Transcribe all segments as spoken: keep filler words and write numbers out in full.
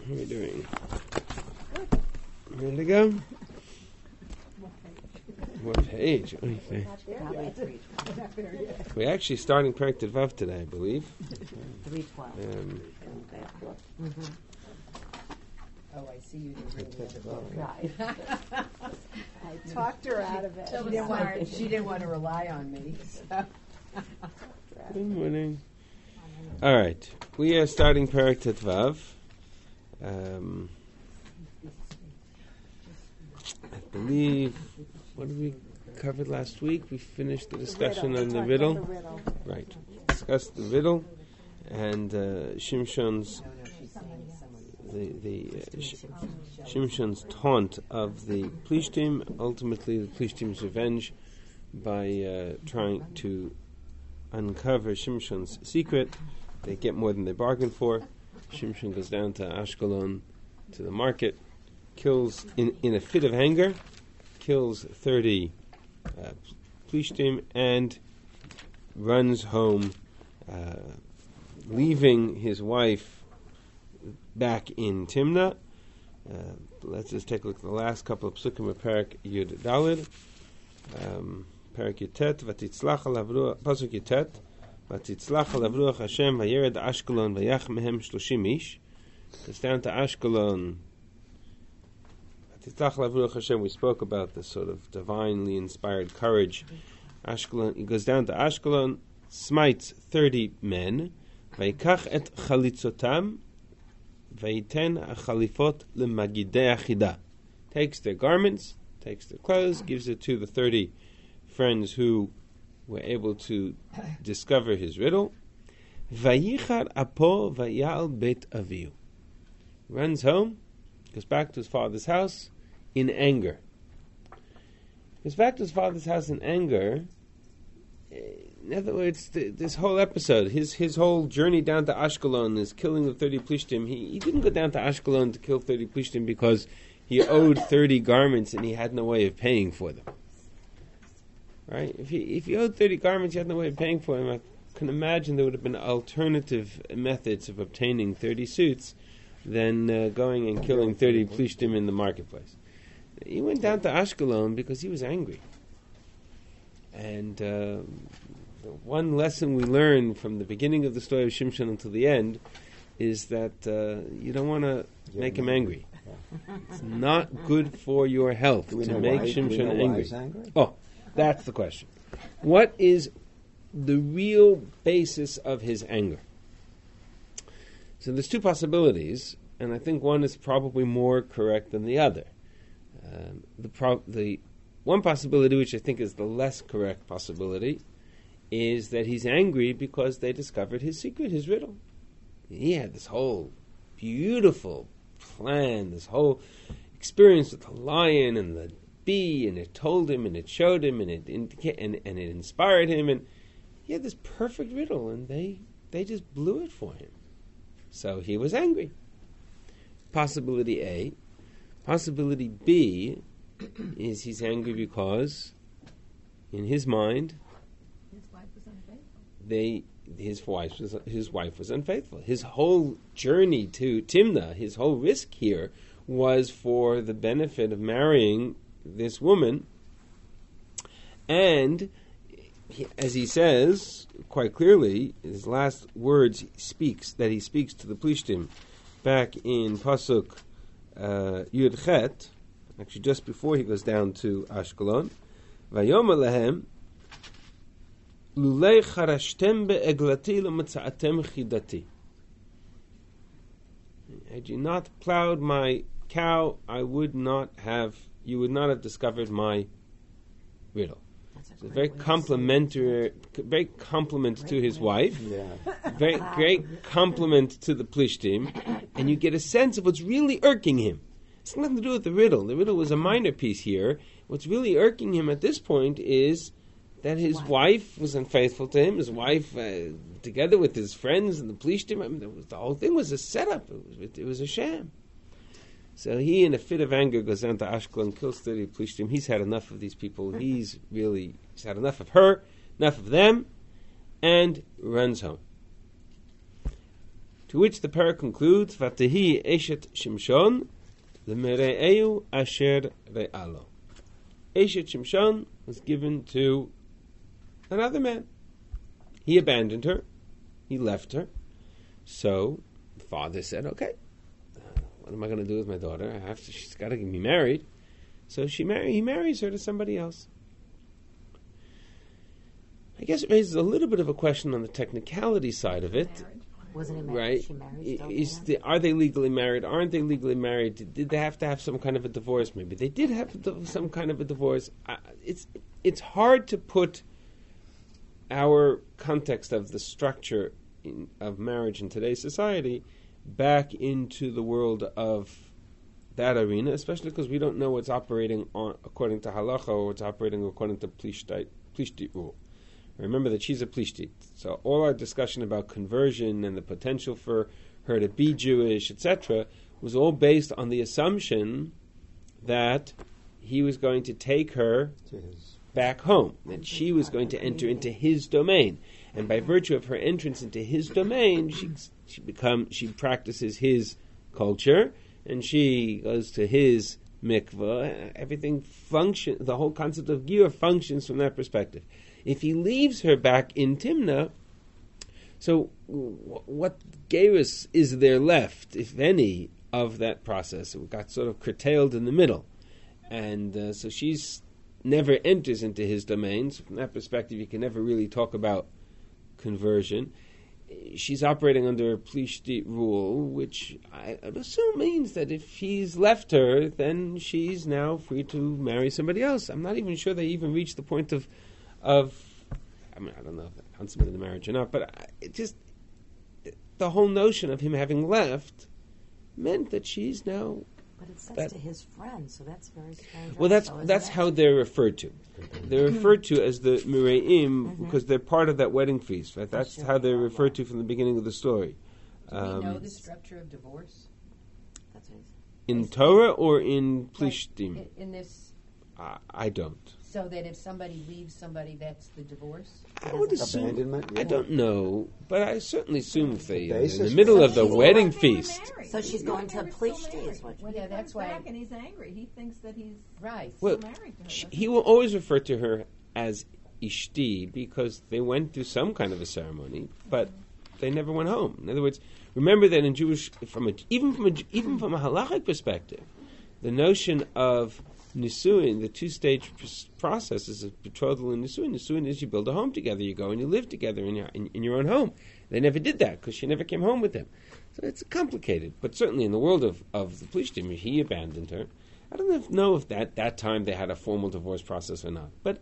How are we doing? Ready to go? What page? Okay. We're actually starting Perek Vav today, I believe. three twelve. Um, Mm-hmm. Oh, I see you didn't read it. Right. I talked her out of it. So She didn't, want, sorry. she didn't want to rely on me. So. Good morning. All right. We are starting Perek Vav. Um, I believe, what did we cover last week? We finished the discussion on the riddle. The riddle. Right. Discussed the riddle and uh, Shimshon's the the uh, Sh- Shimshon's taunt of the Plishtim. Ultimately, the Plishtim's revenge by uh, trying to uncover Shimshon's secret. They get more than they bargained for. Shimshon goes down to Ashkelon, to the market, kills in, in a fit of anger, kills thirty uh, Plishtim, and runs home, uh, leaving his wife back in Timnah. Uh, let's just take a look at the last couple of psukim of Perek Yud Daled. Um, Perek Yutet, Vatitzlach alavruach, Pasuk Yutet, Vatitzlach alavruach Hashem vayered Ashkelon vayach mehem shloshim ish. It's down to Ashkelon. Vatitzlach alavruach Hashem. We spoke about this sort of divinely inspired courage. Ashkelon. He goes down to Ashkelon, smites thirty men. Vayikach et chalitzotam. Vayiten achalifot lemagidei achida. Takes their garments, takes their clothes, gives it to the thirty friends who were able to discover his riddle. Vayichar apo vayal bet aviu. Runs home, goes back to his father's house in anger. Goes back to his father's house in anger. In other words, the, this whole episode, his his whole journey down to Ashkelon, this killing of thirty Plishtim, he, he didn't go down to Ashkelon to kill thirty Plishtim because he owed thirty garments and he had no way of paying for them. Right? If he if he owed thirty garments, he had no way of paying for them. I can imagine there would have been alternative methods of obtaining thirty suits than uh, going and killing thirty Plishtim in the marketplace. He went down to Ashkelon because he was angry. And uh, the one lesson we learn from the beginning of the story of Shimshon until the end is that uh, you don't want to make him angry. It's not good for your health to make why, Shimshon angry. angry. Oh, that's the question. What is the real basis of his anger? So there's two possibilities, and I think one is probably more correct than the other. Um, the pro- the One possibility, which I think is the less correct possibility, is that he's angry because they discovered his secret, his riddle. He had this whole beautiful plan, this whole experience with the lion and the bee, and it told him, and it showed him, and it indica- and, and it inspired him, and he had this perfect riddle, and they they just blew it for him. So he was angry. Possibility A. Possibility B is he's angry because, in his mind, His wife was unfaithful. They his wife was his wife was unfaithful. His whole journey to Timnah, his whole risk here, was for the benefit of marrying this woman. And he, as he says quite clearly, his last words he speaks that he speaks to the Plishtim back in Pasuk uh, Yud Chet. Actually, just before he goes down to Ashkelon, Vayomer lehem, Lulei charashtem be'eglati l'matza'atem chidati. Had you not plowed my cow, I would not have. You would not have discovered my riddle. It's a very complimentary, very compliment to his wife. Yeah. Very great compliment to the Plishtim, and you get a sense of what's really irking him. It's nothing to do with the riddle. The riddle was a minor piece here. What's really irking him at this point is that his wife, wife was unfaithful to him. His wife, uh, together with his friends and the Plishtim, I mean, was, the whole thing was a setup. It was, it was a sham. So he, in a fit of anger, goes down to Ashkelon, kills thirty Plishtim. He's had enough of these people. He's really he's had enough of her, enough of them, and runs home. To which the parak concludes, Vatahi Eshet Shimshon, L'mere'eu asher re'alo. Eshet Shimshon was given to another man. He abandoned her. He left her. So the father said, okay, uh, what am I going to do with my daughter? I have to, she's got to be married. So she marry, he marries her to somebody else. I guess it raises a little bit of a question on the technicality side of it. Wasn't he married? Right? She married still, Is yeah? the, are they legally married? Aren't they legally married? Did, did they have to have some kind of a divorce? Maybe they did have to- some kind of a divorce. Uh, it's it's hard to put our context of the structure in, of marriage in today's society back into the world of that arena, especially because we don't know what's operating on according to halacha or what's operating according to plishtit plishtit rule. Remember that she's a plishtit. So all our discussion about conversion and the potential for her to be Jewish, et cetera, was all based on the assumption that he was going to take her back home, that she was going to enter into his domain. And by virtue of her entrance into his domain, she she become she practices his culture, and she goes to his mikveh. Everything function. The whole concept of Giyur functions from that perspective. If he leaves her back in Timnah, so w- what Geirus is there left, if any, of that process? It got sort of curtailed in the middle. And uh, so she's never enters into his domain. So from that perspective, you can never really talk about conversion. She's operating under plishtit rule, which I would assume means that if he's left her, then she's now free to marry somebody else. I'm not even sure they even reached the point of Of, I mean, I don't know if they consummated the marriage or not, but I, it just the whole notion of him having left meant that she's now. But it says that, to his friend, so that's very strange. well, that's also, isn't that's it? how they're referred to. They're referred to as the Mireim because they're part of that wedding feast. Right? That's how they're referred to from the beginning of the story. Do Um, we know the structure of divorce? That's what he's- in Torah or in Like, Plishtim? in, in this, I, I don't. so that if somebody leaves somebody, that's the divorce? I would assume. Abandonment? I don't know, but I certainly assume if they The in basis the for middle it. of the So wedding she's feast. So she's going to Plishti, is what Well, you yeah, mean. that's why. Back and he's angry. He thinks that he's Right. Well, still married to her. She, he will always refer to her as Ishti because they went through some kind of a ceremony, but they never went home. In other words, remember that in Jewish, from a, even from a, even from a halachic perspective, the notion of nisuin, the two-stage pr- processes of betrothal and nisuin. Nisuin is you build a home together, you go and you live together in your in, in your own home. They never did that because she never came home with them. So it's complicated. But certainly in the world of, of the Plishtim, he abandoned her. I don't know if, know if that that time they had a formal divorce process or not. But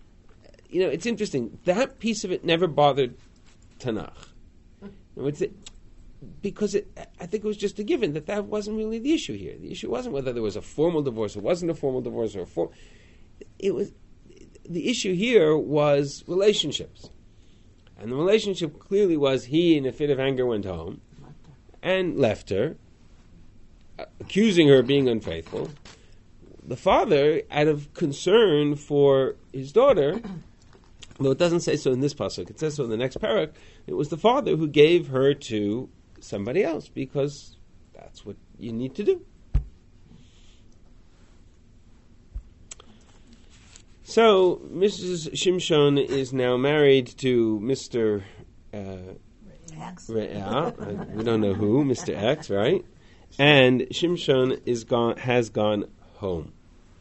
you know, it's interesting. That piece of it never bothered Tanakh. You know, it's it, because it, I think it was just a given that that wasn't really the issue here. The issue wasn't whether there was a formal divorce or wasn't a formal divorce or a form. It was the issue here was relationships, and the relationship clearly was he, in a fit of anger, went home and left her, uh, accusing her of being unfaithful. The father, out of concern for his daughter, though it doesn't say so in this pasuk, it says so in the next parak, it was the father who gave her to somebody else because that's what you need to do. So Missus Shimshon is now married to Mister Uh, X. Re'ah. We don't know who, Mister X, right? And Shimshon is gone, has gone home.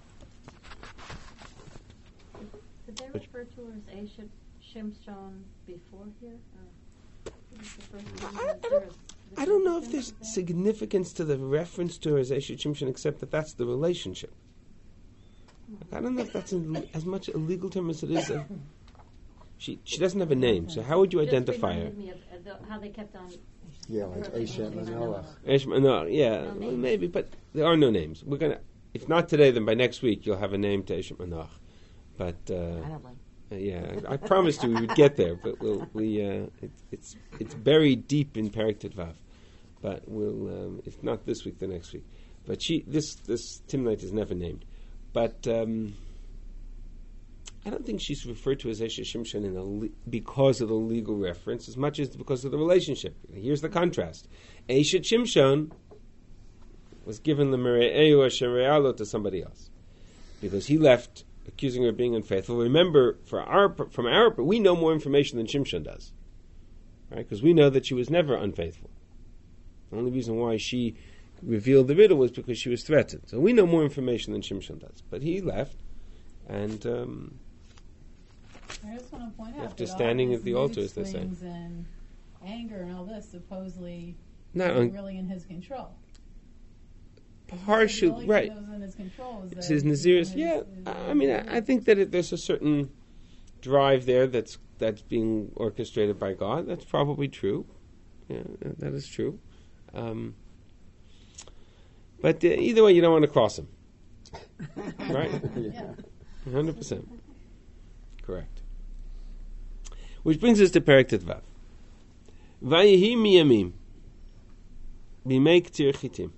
Did they refer to her as Eshet Shimshon before here? Or what was the first name? I- I Is there don't- a I don't know if there's significance significance to the reference to her as Eshet Shimshon, except that that's the relationship. I don't know if that's a, as much a legal term as it is a... She she doesn't have a name, so how would you Just identify her? reminded me of, of the, how they kept on. Yeah, like Eshet Manoach. Eshma- no, yeah, No well, names. maybe, but there are no names. We're gonna, if not today, then by next week you'll have a name to Eshet Manoach. But uh, Probably. uh, yeah, I, I promised you we would get there, but we'll, we uh, it, it's it's buried deep in Perek Vav. But we'll, um, if not this week, the next week. But she, this this Timnite is never named. But um, I don't think she's referred to as Eshet Shimshon in a le- because of the legal reference, as much as because of the relationship. Here's the contrast. Eshet Shimshon was given the Mere'eu Hashem Re'alo to somebody else, because he left accusing her of being unfaithful. Remember, for our, from our, we know more information than Shimshon does, right? Because we know that she was never unfaithful. The only reason why she revealed the riddle was because she was threatened. So we know more information than Shimshon does. But he left, and um, I just want to point out after that all standing these at the altar, mood as they say. swings and anger and all this supposedly not isn't un- really in his control. partial, The only right. thing that was in his control was that His Naziris, his- yeah. his- I mean, I, I think that it, there's a certain drive there that's that's being orchestrated by God. That's probably true. Yeah, that, that is true. Um, but uh, either way, you don't want to cross him, right? Yeah. one hundred percent. Correct. Which brings us to Perek Tetvav. Vayehi miyamim b'mei k'tir chitim.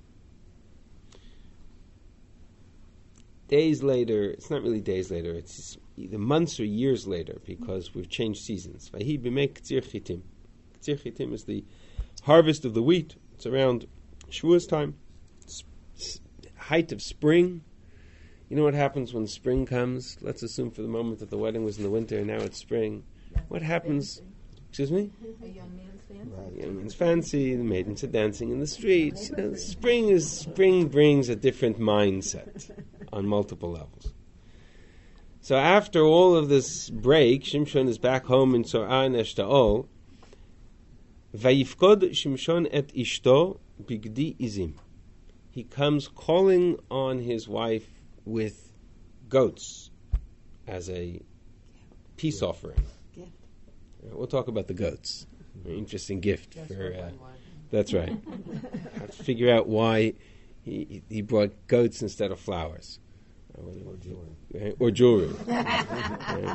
Days later, it's not really days later, it's either months or years later, because we've changed seasons. Vayehi b'mei k'tir chitim. K'tir chitim is the harvest of the wheat. It's around Shavuos time, s- s- height of spring. You know what happens when spring comes? Let's assume for the moment that the wedding was in the winter and now it's spring. What happens? Excuse me? A young man's fancy. Right. Young man's fancy, the maidens are dancing in the streets. You know, spring is spring brings a different mindset on multiple levels. So after all of this break, Shimshon is back home in Tzorah and Eshtaol. Vayifkod Shimshon et ishto bigdi izim. He comes calling on his wife with goats as a peace offering. Gift. Uh, We'll talk about the goats. An interesting gift for. Uh, that's right. Have to figure out why he he brought goats instead of flowers. Uh, Or jewelry. Right? Or jewelry. Right?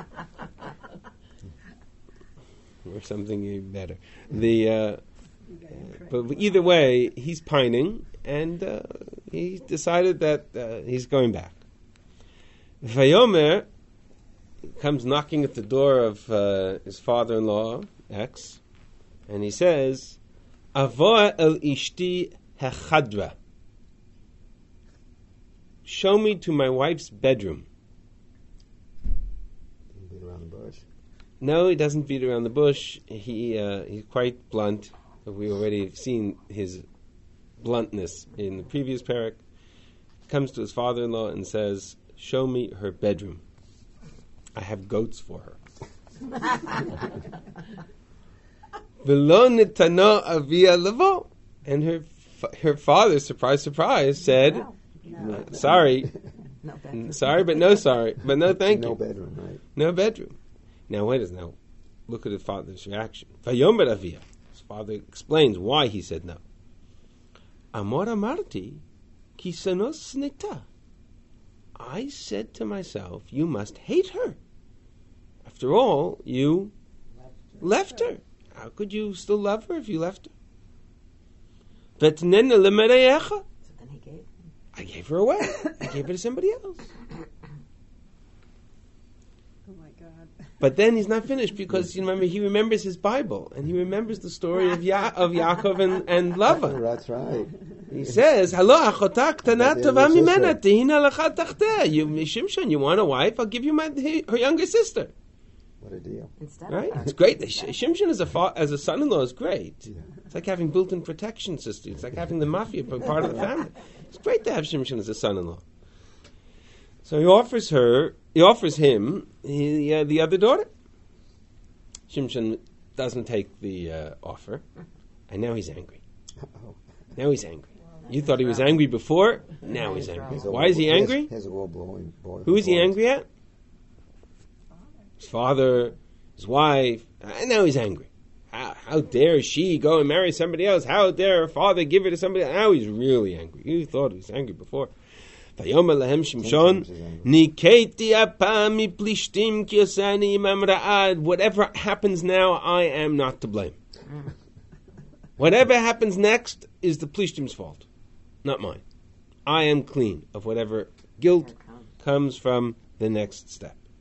Or something even better. The uh, but either way, he's pining, and uh, he decided that uh, he's going back. Vayomer comes knocking at the door of uh, his father-in-law, X, and he says, Avoa el ishti hechadra. Show me to my wife's bedroom. Beat around the bush. No, he doesn't beat around the bush. He uh, he's quite blunt. We already have seen his bluntness in the previous parak. Comes to his father-in-law and says, "Show me her bedroom. I have goats for her." V'lo nitano avia levo. And her fa- her father, surprise, surprise, said, No. No. "Sorry, No bedroom. sorry, but no sorry, but no thank no you." bedroom, right? No bedroom. Now, wait a minute. Now, look at his father's reaction. Vayomer avia. His father explains why he said no. Amor amarti ki sanos snita. I said to myself, you must hate her. After all, you left her. How could you still love her if you left her? Vetnena lemereyecha. So then he gave. I gave her away. I gave her to somebody else. Oh my God. But then he's not finished, because you remember he remembers his Bible and he remembers the story of ya- of Yaakov and, and Lavan. That's right. He says, "Hello, achota ktana But tova there's your mimena sister. tehina lecha tachteh." You, Shimshon, you want a wife? I'll give you my her younger sister. What a deal. Instead Right? of her. It's great. Sh- Shimshon as a fa- as a son-in-law is great. Yeah. It's like having built-in protection system. It's like having the mafia be part of the family. It's great to have Shimshon as a son-in-law. So he offers her, he offers him he, uh, the other daughter. Shimshon doesn't take the uh, offer, and now he's angry. Uh-oh. Now he's angry. You thought he was angry before, now he's angry. Here's a Why is he all- angry? Here's, here's a all blowing boy. Who is he angry at? His father, his wife, and now he's angry. How, how dare she go and marry somebody else? How dare her father give her to somebody else? Now he's really angry. You thought he was angry before. Vayomer lahem Shimshon, Niketi apam miplishtim ki osani imam ra'ad. Whatever happens now, I am not to blame. Whatever happens next is the plishtim's fault, not mine. I am clean of whatever guilt comes from the next step.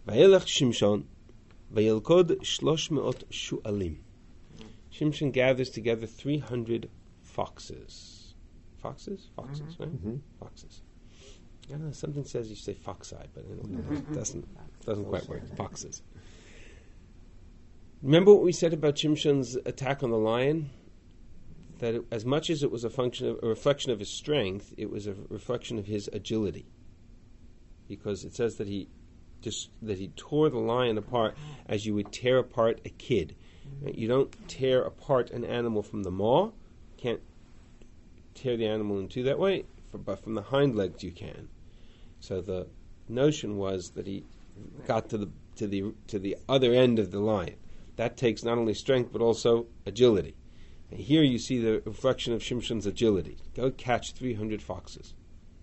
Vayelech Shimshon, vayelkod shlosh meot shu'alim. Shimshon gathers together three hundred foxes. Foxes? Foxes, Mhm. right? Mhm. Foxes. I don't know, something says you say foxeye, but I don't know, it doesn't, doesn't quite work. Foxes. Remember what we said about Shimshon's attack on the lion? That it, as much as it was a function of, a reflection of his strength, it was a reflection of his agility. Because it says that he just that he tore the lion apart as you would tear apart a kid. Right? You don't tear apart an animal from the maw, can't tear the animal in two that way, for, but from the hind legs you can. So the notion was that he got to the to the to the other end of the lion. That takes not only strength but also agility. And here you see the reflection of Shimshon's agility. Go catch three hundred foxes.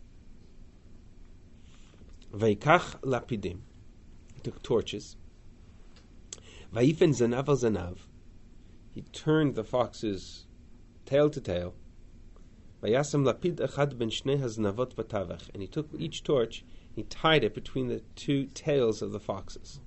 Vaikach lapidim. He took torches. Vaifen zanav al zanav. He turned the foxes tail to tail. Vayasam lapid echad ben shnei haznavot batavach. And he took each torch, he tied it between the two tails of the foxes.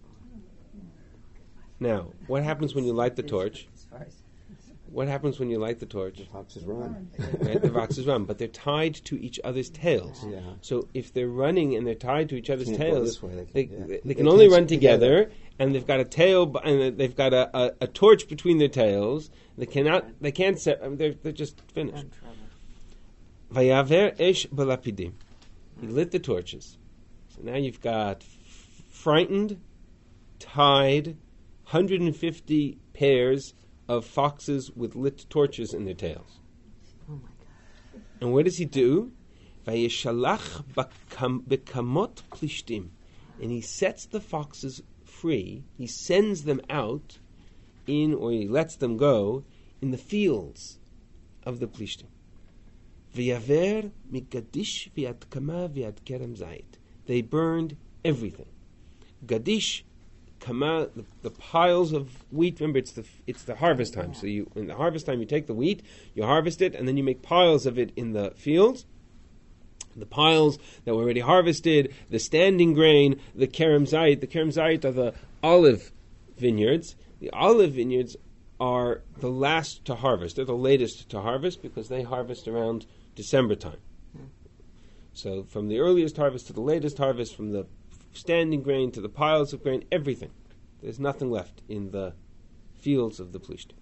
Now, what happens when you light the torch? As far as What happens when you light the torch? The foxes run. Right, the foxes run, but they're tied to each other's tails. Yeah. So if they're running and they're tied to each other's Can't go tails, this way, they, they can- yeah. they, They can can't only stick run together, together. and they've got a tail, b- and they've got a, a, a torch between their tails. They cannot, they can't. Se- I mean, they're they're just finished. in trouble. Vayaver esh balapidim. He lit the torches. So now you've got f- frightened, tied, one hundred fifty pairs of foxes with lit torches in their tails. Oh my God. And what does he do? Vayeshalach bakam- bekamot plishtim. And he sets the foxes free. He sends them out in, or he lets them go, in the fields of the plishtim. V'yaver mikadish v'yad kama v'yad kerem zayit. They burned everything. Gadish, kama, the, the piles of wheat. Remember, it's the it's the harvest time. So you in the harvest time, you take the wheat, you harvest it, and then you make piles of it in the fields. The piles that were already harvested, the standing grain, the kerem zayit. The kerem zayit are the olive vineyards. The olive vineyards are the last to harvest. They're the latest to harvest because they harvest around December time. So from the earliest harvest to the latest harvest, from the standing grain to the piles of grain, everything. There's nothing left in the fields of the Plishtim.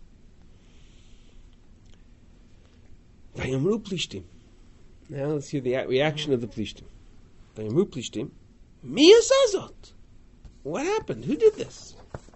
Vayamru Plishtim. Now let's hear the a- reaction of the Plishtim. Vayamru Plishtim. Mi asazot. What happened? Who did this?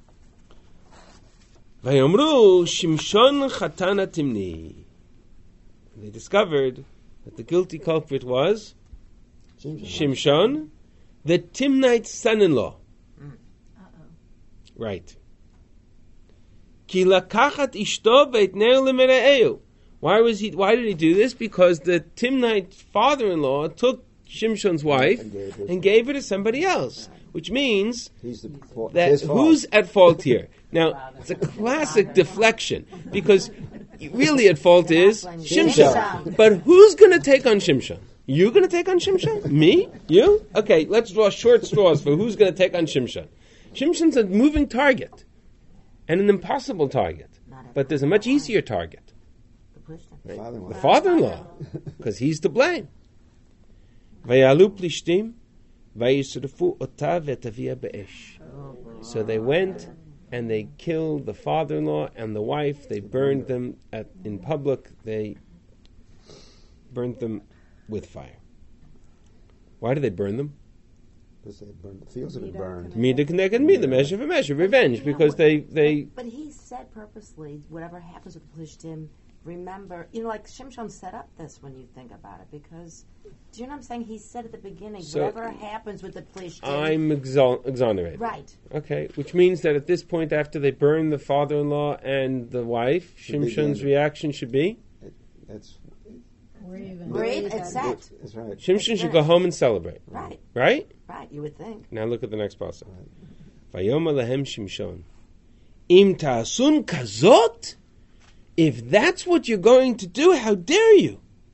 Vayamru Shimshon Chatana Timni. They discovered that the guilty culprit was Shimshon. Shimshon, the Timnite son-in-law. Uh-oh. Right. Ki lakachat ishto veitner lemera'eu. Why was he? Why did he do this? Because the Timnite father-in-law took Shimshon's wife And gave it- and gave her to somebody else, which means He's the fault. that His fault. who's at fault here? Now, it's a classic deflection because really at fault is Shimshon. Shimshon. But who's going to take on Shimshon? You going to take on Shimshon? Me? You? Okay, let's draw short straws for who's going to take on Shimshon. Shimshon's a moving target and an impossible target, but there's a much easier target. The Plishtim. The father-in-law. The father-in-law, because he's to blame. Vayalu plishtim, vayisrufu ota v'tavia be'esh. So they went and they killed the father-in-law and the wife. They burned them at, in public. They burned them with fire. Why did they burn them? Because they burned, the fields have been burned. Mida connected me, the measure for measure, revenge, because they they But he said purposely, whatever happens with the Plishtim, remember, you know, like Shimshon set up this when you think about it, because, do you know what I'm saying? He said at the beginning, So- whatever happens with the Plishtim. I'm exo- exonerated. Right. Okay, which means that at this point, after they burn the father-in-law and the wife, Should be Shimshon's the- reaction should be That's, Or even. Brave, it's set. that's right. Shimshon should go home and celebrate, Right, right? right, you would think. Now look at the next passage. Vayoma lahem Shimshon, im ta'asun kazot. If that's what you're going to do, how dare you?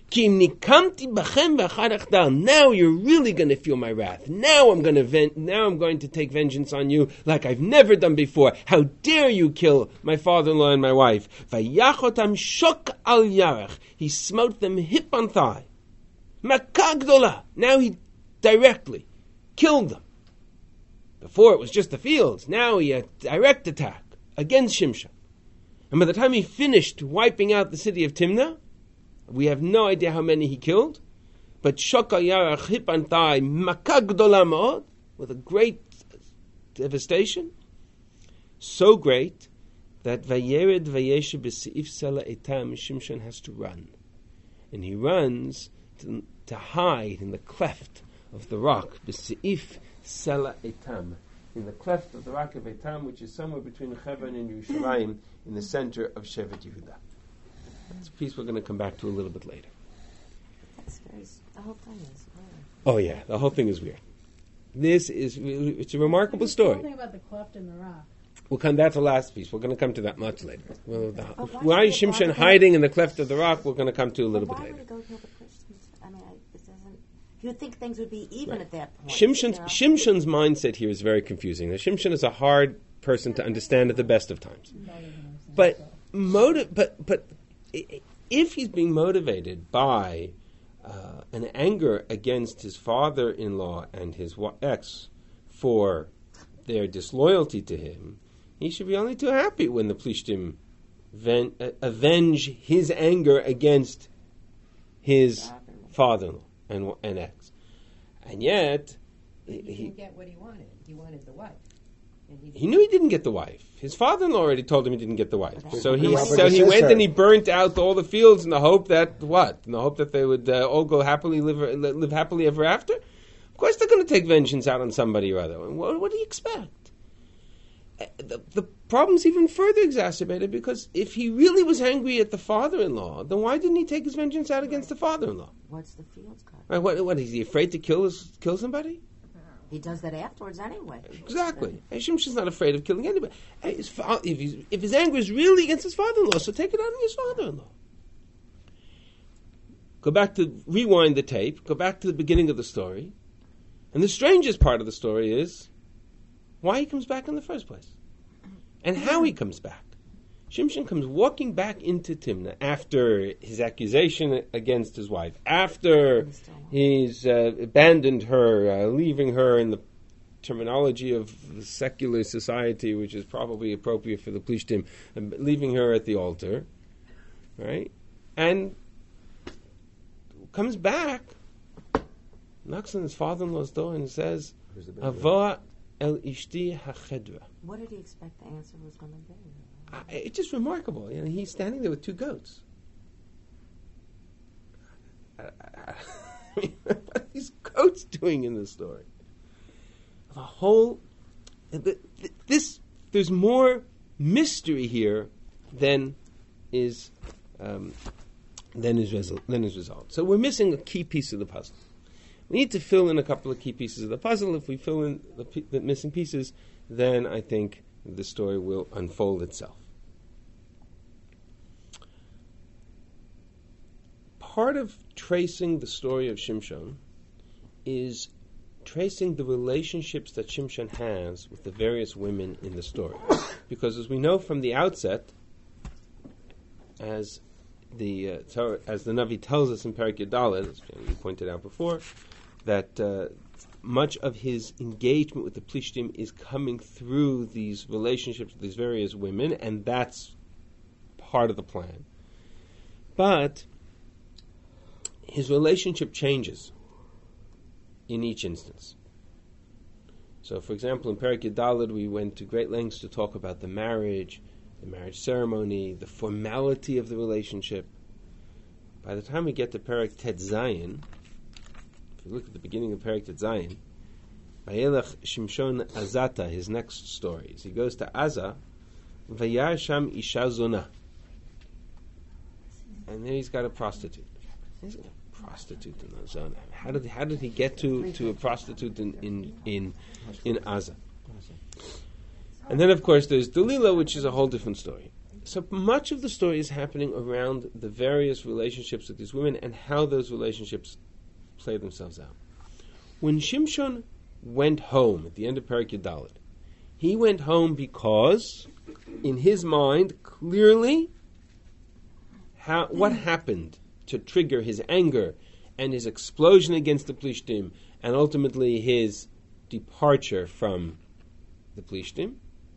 Ki im nikamti bachem v'achar achdal. Now you're really going to feel my wrath. Now I'm going to ven- now I'm going to take vengeance on you like I've never done before. How dare you kill my father-in-law and my wife? Vayachotam shok al yarech. He smote them hip on thigh. Makah gdola. Now he directly killed them. Before it was just the fields. Now he had direct attack against Shimshon. And by the time he finished wiping out the city of Timnah, we have no idea how many he killed, but Shok al Yarech hip on thigh, Makah gdola ma'od, with a great devastation, so great that Vayered Vayeshe b'Seif Sela Etam, Shimshon has to run, and he runs to, to hide in the cleft of the rock, b'Seif Sela Etam, in the cleft of the rock of Etam, which is somewhere between Hebron and Yerushalayim, in the center of Shevet Yehuda. That's a piece we're going to come back to a little bit later. That's very, the whole thing is weird. Oh yeah, the whole thing is weird. This is, it's a remarkable There's story. something about the cleft in the rock. We'll come, that's the last piece. We're going to come to that much later. Well, the, But why why would- is Shimshon why would- hiding in the cleft of the rock? We're going to come to a But little why bit would later. he go kill the Christians? I mean, I, it doesn't. You'd think things would be even Right. at that point. Shimshon's, you know? Shimshon's mindset here is very confusing. Now, Shimshon is a hard person to understand at the best of times. But motive, but but i- if he's being motivated by uh, an anger against his father-in-law and his wa- ex for their disloyalty to him, he should be only too happy when the Plishtim ven- uh, avenge his anger against his father-in-law and, and ex. And yet, But he, he, didn't get what he wanted. He wanted the wife. And he, he knew he didn't get the wife. His father-in-law already told him he didn't get the wife. But So that's he what so Robert he says went her. and he burnt out all the fields in the hope that what? In the hope that they would uh, all go happily live live happily ever after. Of course, they're going to take vengeance out on somebody or other. And what, what do you expect? Uh, The, the problem's even further exacerbated because if he really was angry at the father-in-law, then why didn't he take his vengeance out against the father-in-law? What's the fields cut? Right, what, what is he afraid to kill his, kill somebody? He does that afterwards anyway. Exactly. Shimshon's not afraid of killing anybody. Hey, his fa- if, he's, if his anger is really against his father-in-law, so take it out on his father-in-law. Go back to, rewind the tape, go back to the beginning of the story, and the strangest part of the story is why he comes back in the first place. And how he comes back. Shimshon comes walking back into Timnah after his accusation against his wife, after he's uh, abandoned her, uh, leaving her in the terminology of the secular society, which is probably appropriate for the Plishtim, and leaving her at the altar, right? And comes back, knocks on his father-in-law's door and says, Where's the bedroom? Ava el ishti hachedra. What did he expect the answer was going to be? I- It's just remarkable. You know, he's standing there with two goats. I, I, I mean, what are these goats doing in this story? The whole, the, the, this, there's more mystery here than is um, than is result, than is resolved. So we're missing a key piece of the puzzle. We need to fill in a couple of key pieces of the puzzle. If we fill in the, p- the missing pieces, then I think the story will unfold itself. Part of tracing the story of Shimshon is tracing the relationships that Shimshon has with the various women in the story. Because as we know from the outset, as the uh, Torah, as the Navi tells us in Perek Yudaled, as you pointed out before, that uh, much of his engagement with the Plishtim is coming through these relationships with these various women, and that's part of the plan. But his relationship changes in each instance. So, for example, in Perek Yudaled, we went to great lengths to talk about the marriage, the marriage ceremony, the formality of the relationship. By the time we get to Perek Tet Zayin, if you look at the beginning of Perek Tet Zayin, Vayelech Shimshon Azata, his next story, is he goes to Azza, Vayar Sham Isha Zona, and there he's got a prostitute. He's got a prostitute in the zone. How did how did he get to, to a prostitute in in in, in Azza? And then, of course, there's Delilah, which is a whole different story. So much of the story is happening around the various relationships with these women and how those relationships play themselves out. When Shimshon went home at the end of Perek Yud, he went home because, in his mind, clearly, how, what happened to trigger his anger and his explosion against the Plishtim, and ultimately his departure from the Plishtim.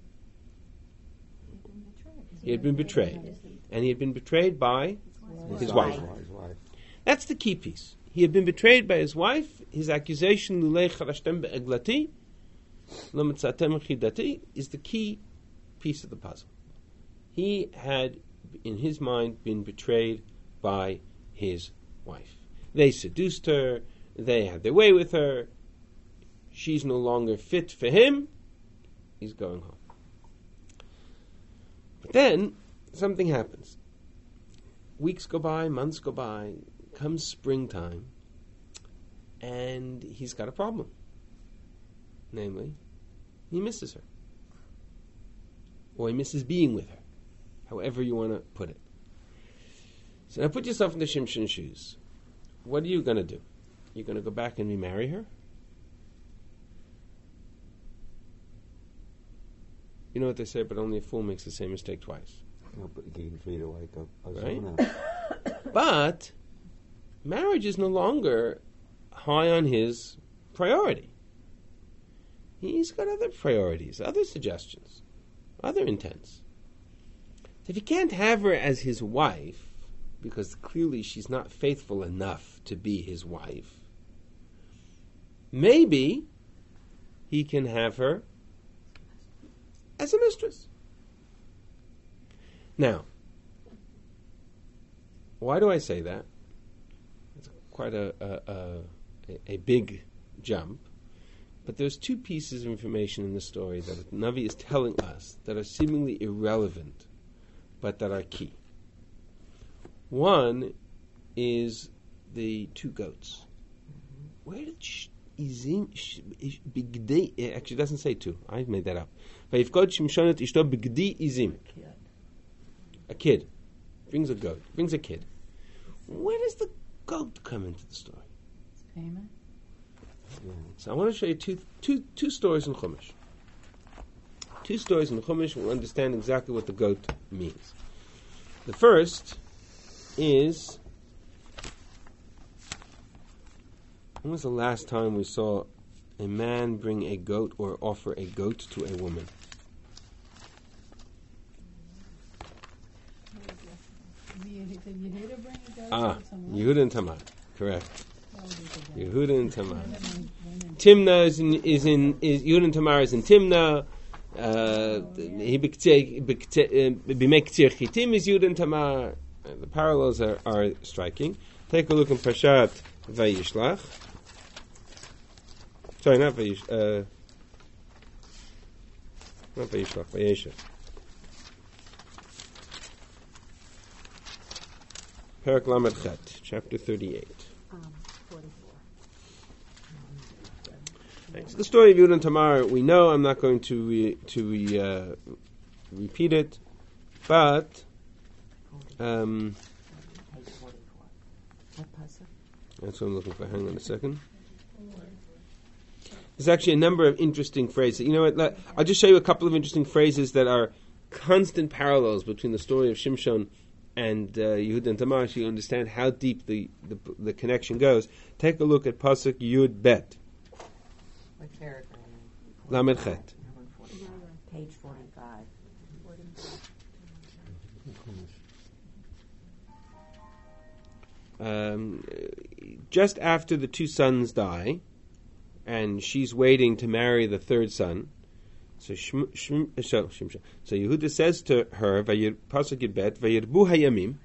He had been betrayed. And he had been betrayed by his wife. His wife. That's the key piece. He had been betrayed by his wife. His accusation, "Lulei charashtem be'eglati, lo metzatem chidati," is the key piece of the puzzle. He had, in his mind, been betrayed by his wife. They seduced her. They had their way with her. She's no longer fit for him. He's going home. But then, something happens. Weeks go by, months go by, comes springtime, and he's got a problem. Namely, he misses her. Or he misses being with her. However you want to put it. So now put yourself in the Shimshon's shoes. What are you going to do? You're going to go back and remarry her? You know what they say, but only a fool makes the same mistake twice. No, but you can treat her like a, a Right? zona. But marriage is no longer high on his priority. He's got other priorities, other suggestions, other intents. So if he can't have her as his wife, because clearly she's not faithful enough to be his wife, maybe he can have her as a mistress. Now, why do I say that? It's quite a, a, a, a big jump. But there's two pieces of information in the story that Navi is telling us that are seemingly irrelevant, but that are key. One is the two goats. Where did sh- Izim sh- ish- bigdei? It actually doesn't say two. I made that up. Vayifkod Shimshon et ishto bigdei izim. A kid brings a goat. Brings a kid. Where does the goat come into the story? It's payment. So I want to show you two, two, two stories in Chumash. Two stories in Chumash. We'll understand exactly what the goat means. The first is, when was the last time we saw a man bring a goat or offer a goat to a woman? Did Yehuda bring a goat Ah, or someone? Yehuda and Tamar. Correct. That would be the goat. Yehuda and Tamar. Women- women- Timna is in, is in is Yehuda and Tamar is in Timna. Uh, he b'ktzei chitim is Yehuda and Tamar. Uh, The parallels are, are striking. Take a look in Parshat Vayishlach. Sorry, not Vayish. Uh, not Vayishlach. Vayeshev. Perek Lamed Chet, chapter thirty-eight. Um, forty-four. Right. So the story of Yehuda and Tamar, we know. I'm not going to re, to re, uh, repeat it, but um, Page forty-four. What pasuk? that's what I'm looking for. Hang on a second. There's actually a number of interesting phrases. You know what? Let, I'll just show you a couple of interesting phrases that are constant parallels between the story of Shimshon and uh, Yehuda and Tamar, so you understand how deep the, the the connection goes. Take a look at pasuk Yud Bet, What paragraph? Lamed Chet. Number forty-five. Page forty-five. Um, just after the two sons die, and she's waiting to marry the third son. So, Shm, Shm, so, Shm, Shm, so Yehuda says to her, "Vayir pasuk Yud Bet, Vayirbu hayamim."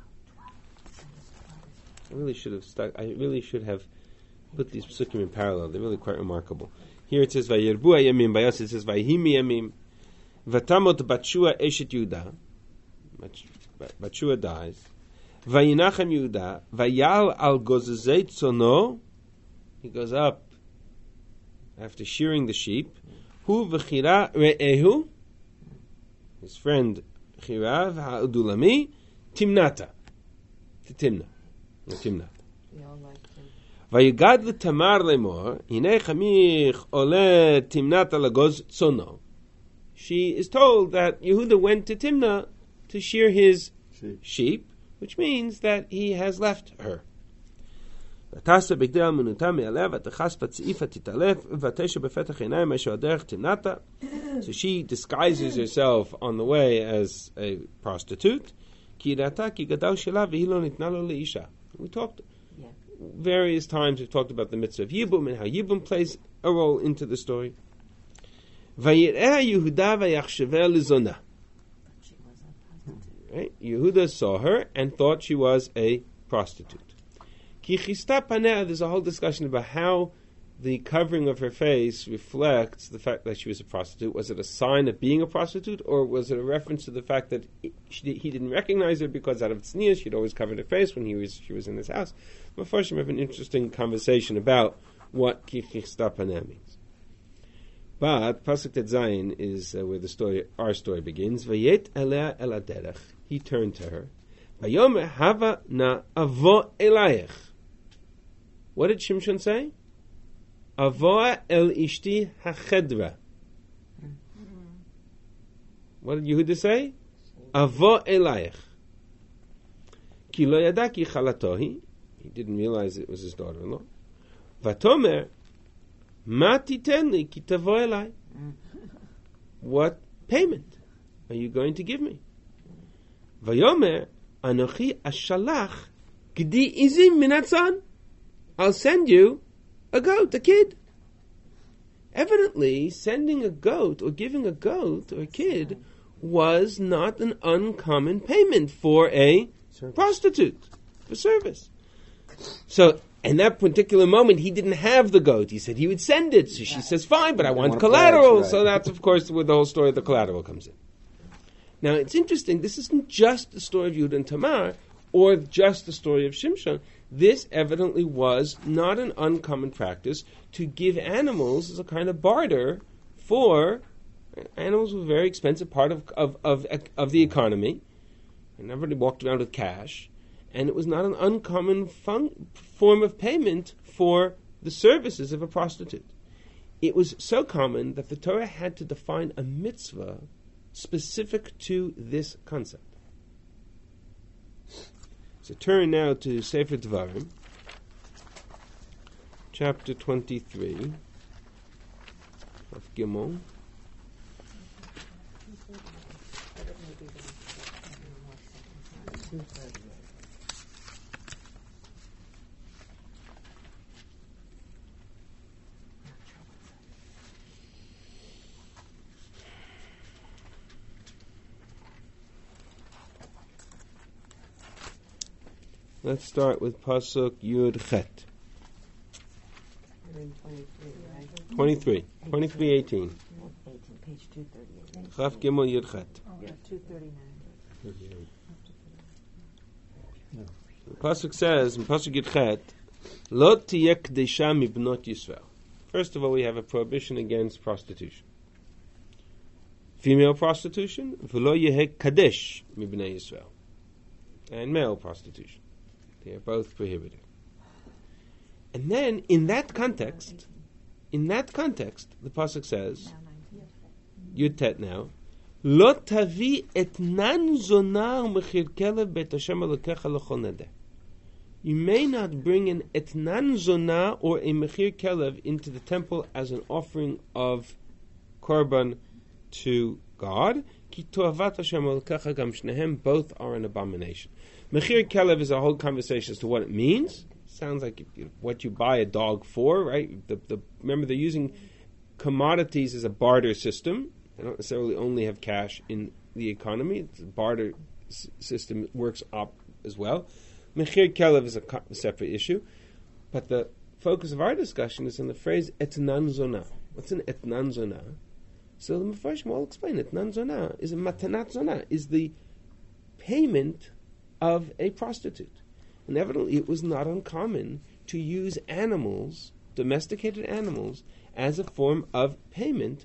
I really should have stuck. I really should have put these psukim in parallel. They're really quite remarkable. Here it says Vayirbu hayamim. By us it says Vayhim yamim. Vatamot Batshua eshet Yehuda. Batshua dies. Vayinachem Yehuda. Vayal al gozezei tzono. He goes up after shearing the sheep. Hu v'chira re'ehu. His friend chirav ha'udulami timnata. Timna. Timnata. We all liked him. Vayigad l'tamar lemor, hinei chamich ole timnata lagoz tzono. She is told that Yehuda went to Timnah to shear his Sheep. sheep, which means that he has left her. ותעשה בגדי אמונתה מעליה ותכס בצעיפה תתעלף ותשע בפתח עיניים אשר הדרך תמנתה. So she disguises herself on the way as a prostitute. כי ידעתה כי גדל שלה והיא לא ניתנה לו לאישה. We talked Yeah. various times, we've talked about the mitzvah of Yibum and how Yibum plays a role into the story. ויראה יהודה ויחשבה לזונה. She was a prostitute. Right? Yehuda saw her and thought she was a prostitute. Ki chista panea, there's a whole discussion about how the covering of her face reflects the fact that she was a prostitute. Was it a sign of being a prostitute, or was it a reference to the fact that it, she, he didn't recognize her because out of tznius she'd always covered her face when he was she was in his house? But first, we have an interesting conversation about what ki chista panea means. But Pasuk Tet Zayin is uh, where the story, our story begins. Vayet elea el aderech. He turned to her. Vayomer hava na avo elayich. What did Shimshon say? Avo el ishti hachedra. What did Yehuda say? Avo elayich. Ki lo yada ki chalatohi. He didn't realize it was his daughter-in-law. Vatomer Ma titen li ki tavo elai. What payment are you going to give me? Vayomer anochi ashalach gdi izim minatzan. I'll send you a goat, a kid. Evidently, sending a goat or giving a goat or a kid was not an uncommon payment for a Service. prostitute, for service. So, in that particular moment, he didn't have the goat. He said he would send it. So she says, fine, but I want want a collateral. pledge, right. So that's, of course, where the whole story of the collateral comes in. Now, it's interesting. This isn't just the story of Yehuda and Tamar or just the story of Shimshon. This evidently was not an uncommon practice to give animals as a kind of barter for animals were a very expensive part of of, of, of the economy. And everybody walked around with cash. And it was not an uncommon fun- form of payment for the services of a prostitute. It was so common that the Torah had to define a mitzvah specific to this concept. So turn now to Sefer Dvarim, chapter twenty-three, of Gimel. Let's start with Pasuk Yud Chet. twenty-three, right? twenty-three. twenty-three eighteen. eighteen, page two thirty-eight. Chaf Gimel Yud Chet. Yeah, two thirty-nine. The Pasuk says, in Pasuk Yud Chet, Lo tiyeh kedesha mibnot Yisrael. First of all, we have a prohibition against prostitution. Female prostitution, v'lo yeheh kadesh mibnei Yisrael. And male prostitution. They are both prohibited. And then, in that context, in that context, the Pasuk says, Yud Tet now, Lo tavi etnan zona u'mechir kelev bet Hashem Elokecha l'chol nedeh. You may not bring an etnan zona or a mechir kelev into the temple as an offering of korban to God. Ki toavat Hashem Elokecha gam shnehem, both are an abomination. Mechir kelev is a whole conversation as to what it means. Sounds like what you buy a dog for, right? The, the, remember, they're using commodities as a barter system. They don't necessarily only have cash in the economy. The barter s- system works up as well. Mechir kelev is a, co- a separate issue. But the focus of our discussion is on the phrase etnan zona. What's an etnan zona? So the Mefarshim will explain it. Etnan zona is a matanat zona, is the payment of a prostitute. And evidently it was not uncommon to use animals, domesticated animals, as a form of payment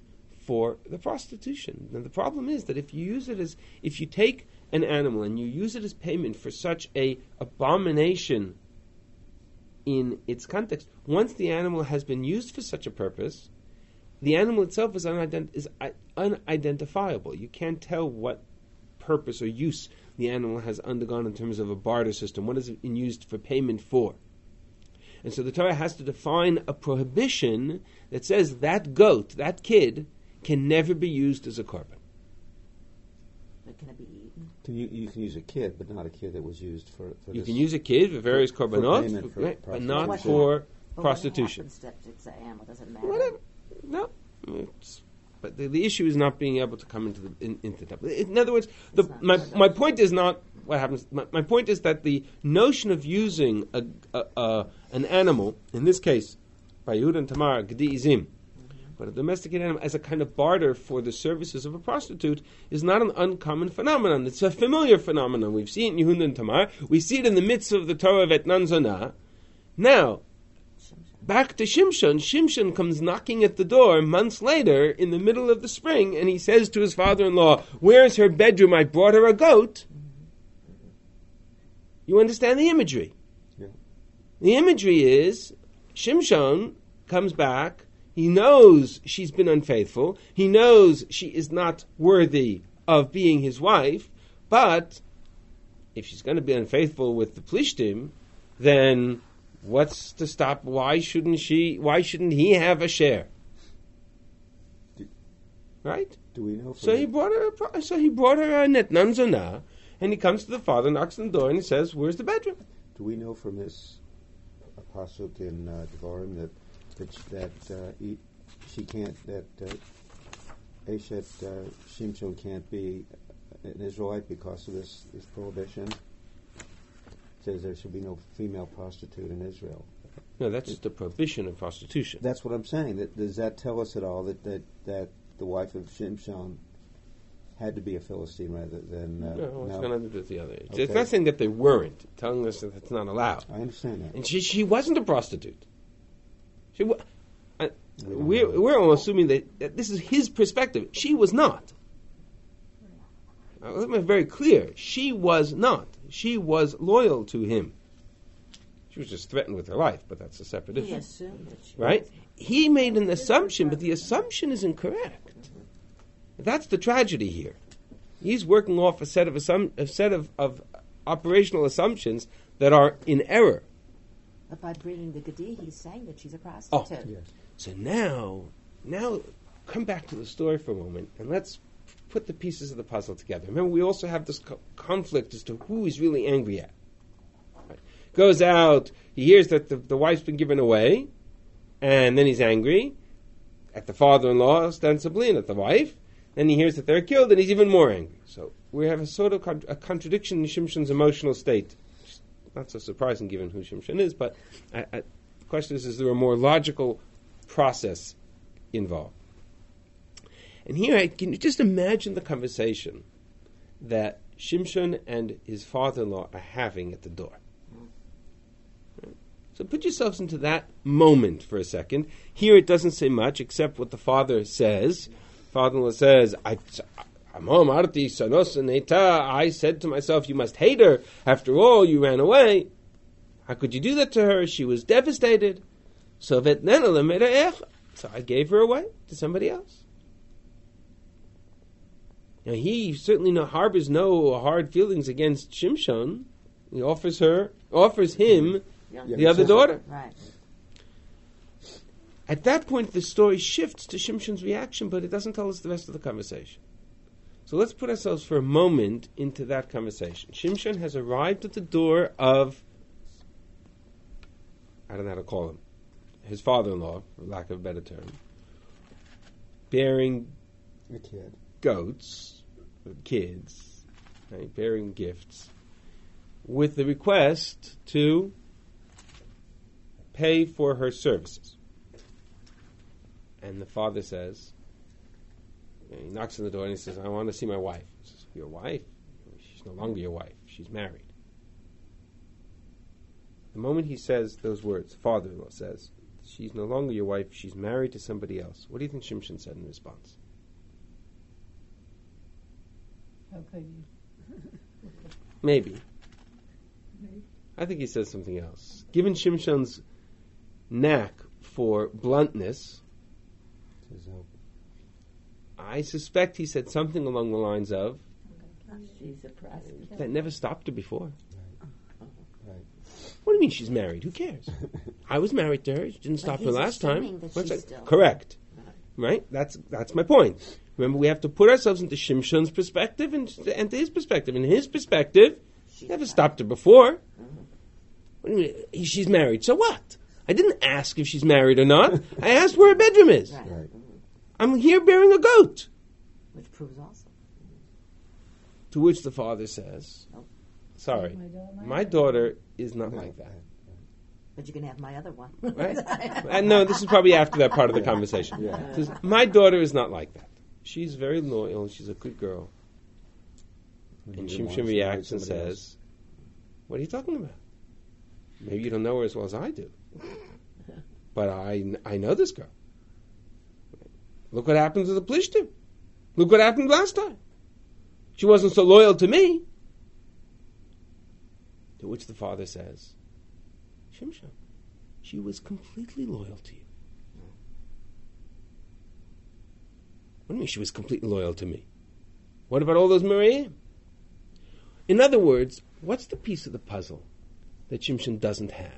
for the prostitution. And the problem is that if you use it as, if you take an animal and you use it as payment for such a abomination in its context, once the animal has been used for such a purpose, the animal itself is, unident- is uh, unidentifiable. You can't tell what purpose or use the animal has undergone in terms of a barter system. What is it used for payment for? And so the Torah has to define a prohibition that says that goat, that kid, can never be used as a korban. But can it be eaten? Can you, you can use a kid, but not a kid that was used for, for You this. can use a kid for various For- for korbanot, payment for right, but not What for hap- but prostitution. What happens to it's an animal? Does it matter? Whatever. No. It's, but the, the issue is not being able to come into the in, into the temple. In other words, the, It's not my part of my it. point is not what happens. My, my point is that the notion of using a, a, a an animal, in this case, by Yehuda and Tamar, Gedi Izim, but a domesticated animal as a kind of barter for the services of a prostitute is not an uncommon phenomenon. It's a familiar phenomenon. We've seen it in Yehuda and Tamar. We see it in the midst of the Torah of Etnan Zonah. Now, back to Shimshon. Shimshon comes knocking at the door months later in the middle of the spring, and he says to his father-in-law, "Where's her bedroom? I brought her a goat." You understand the imagery? Yeah. The imagery is Shimshon comes back. He knows she's been unfaithful. He knows she is not worthy of being his wife. But if she's going to be unfaithful with the Plishtim, then what's to stop? Why shouldn't she? Why shouldn't he have a share? Do- Right. Do we know? From So he brought her. A, pro- so he brought her a netnan zonah, and he comes to the father, knocks on the door, and he says, "Where's the bedroom?" Do we know from this pasuk in uh, Devarim that that, that uh, he, she can't that uh, Eshet uh, Shimshon can't be an Israelite because of this, this prohibition? It says there should be no female prostitute in Israel. No, that's just a prohibition of prostitution. That's what I'm saying. That, does that tell us at all that, that, that the wife of Shimshon had to be a Philistine rather than uh, no, it's no? going to do with the other. It's, Okay. it's not saying that they weren't, it's telling us that it's not allowed. I understand that. And she she wasn't a prostitute. She wa- uh, We don't we're know. we're all assuming that, that this is his perspective. She was not. Uh, let me be very clear. She was not. She was loyal to him. She was just threatened with her life, but that's a separate He issue. assumed that she Right? was. He made an assumption, but the assumption is incorrect. That's the tragedy here. He's working off a set of assum- a set of, of operational assumptions that are in error. But by bringing the Gedi, he's saying that she's a Oh, prostitute. Yes. So now, now, come back to the story for a moment, and let's put the pieces of the puzzle together. Remember, we also have this co- conflict as to who he's really angry at. Right? Goes out, he hears that the, the wife's been given away, and then he's angry at the father-in-law, ostensibly, and at the wife. Then he hears that they're killed, and he's even more angry. So we have a sort of con- a contradiction in Shimshon's emotional state. Not so surprising given who Shimshon is, but I, I, the question is, is there a more logical process involved? And here, I can you just imagine the conversation that Shimshon and his father-in-law are having at the door. Right? So put yourselves into that moment for a second. Here it doesn't say much except what the father says. Father-in-law says, I, I said to myself, you must hate her. After all, you ran away. How could you do that to her? She was devastated. So so I gave her away to somebody else. Now he certainly no, harbors no hard feelings against Shimshon. He offers her, offers him Yeah. the other daughter. Right. At that point, the story shifts to Shimshon's reaction, but it doesn't tell us the rest of the conversation. So let's put ourselves for a moment into that conversation. Shimshon has arrived at the door of, I don't know how to call him, his father-in-law, for lack of a better term, bearing A kid. goats, or kids, right, bearing gifts, with the request to pay for her services. And the father says, he knocks on the door and he says, I want to see my wife. He says, your wife? She's no longer your wife. She's married. The moment he says those words, father-in-law says, she's no longer your wife, she's married to somebody else. What do you think Shimshon said in response? How could you? Maybe. I think he says something else. Given Shimshon's knack for bluntness, I suspect he said something along the lines of, She's a prostitute. that never stopped her before. Right. What do you mean she's married? Who cares? I was married to her. She didn't stop her he's last assuming time. that What's she's that? still- Correct. Right? That's that's my point. Remember, we have to put ourselves into Shimshon's perspective and, and to his perspective. In his perspective, She's never fine. stopped her before. What do you mean? He- She's married. So what? I didn't ask if she's married or not. I asked where her bedroom is. Right. Right. I'm here bearing a goat. Which proves also. To which the father says, Nope. sorry, My daughter- my daughter is not like that. But you can have my other one. Right? And no, this is probably after that part of the conversation. Yeah. Says, my daughter is not like that. She's very loyal. She's a good girl. And He wants Shimshon to reacts marry and somebody else. says, what are you talking about? Maybe you don't know her as well as I do. But I, I know this girl. Look what happened to the Plishtim. Look what happened last time. She wasn't so loyal to me. To which the father says, Shimshon, she was completely loyal to you. What do you mean she was completely loyal to me? What about all those Miriam? In other words, what's the piece of the puzzle that Shimshon doesn't have?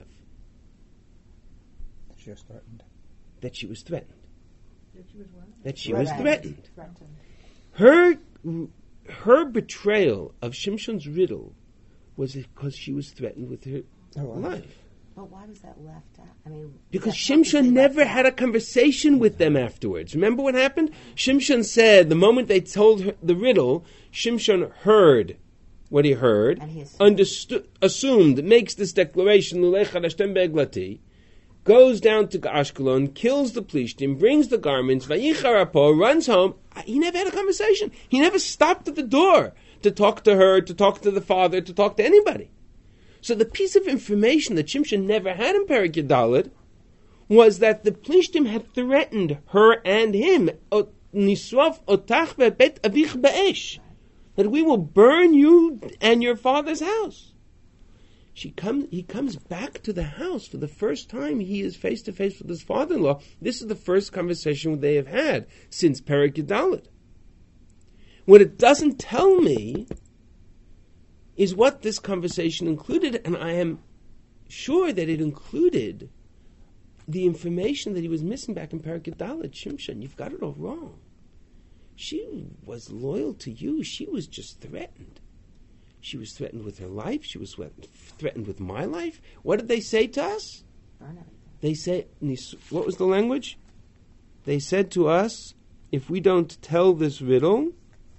She was threatened. That she was threatened. That she was what? That she was Right. threatened. Threatened. Her, her betrayal of Shimshon's riddle was because she was threatened with her Oh, wow. life. But why was that left out? I mean, Because that's purposely Shimshon never left had a out. conversation with them afterwards. Remember what happened? Shimshon said the moment they told her the riddle, Shimshon heard what he heard, And he assumed. understood, assumed, makes this declaration, Lulei Chadashtem Beglati, goes down to Ashkelon, kills the Plishtim, brings the garments, Vayicharapo, runs home. He never had a conversation. He never stopped at the door to talk to her, to talk to the father, to talk to anybody. So the piece of information that Shimshon never had in Perek Yudalid was that the Plishtim had threatened her and him, "O- Nisraf otach be'bet avich be'esh," that we will burn you and your father's house. She comes, he comes back to the house for the first time. He is face to face with his father-in-law. This is the first conversation they have had since Perek Yudalid. What it doesn't tell me is what this conversation included, and I am sure that it included the information that he was missing back in Perek Yudalid. Shimshon, you've got it all wrong. She was loyal to you. She was just threatened. She was threatened with her life. She was threatened with my life. What did they say to us? Burn everything. They say, what was the language? They said to us, if we don't tell this riddle,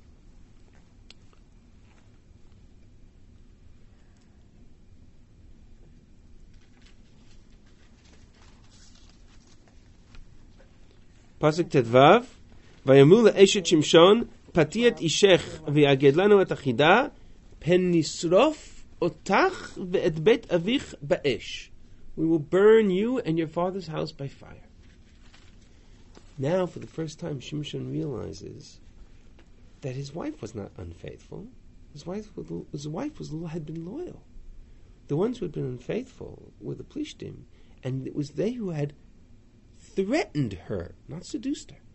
Pasuk Tedvav, Vayamul Eshet Shimshon, Patiet Ishech, V'yaged lanu et achida, Pen nisrof otach ve'et bet avich ba'esh. We will burn you and your father's house by fire. Now, for the first time, Shimshon realizes that his wife was not unfaithful. His wife, was, his wife was had been loyal. The ones who had been unfaithful were the Plishtim, and it was they who had threatened her, not seduced her.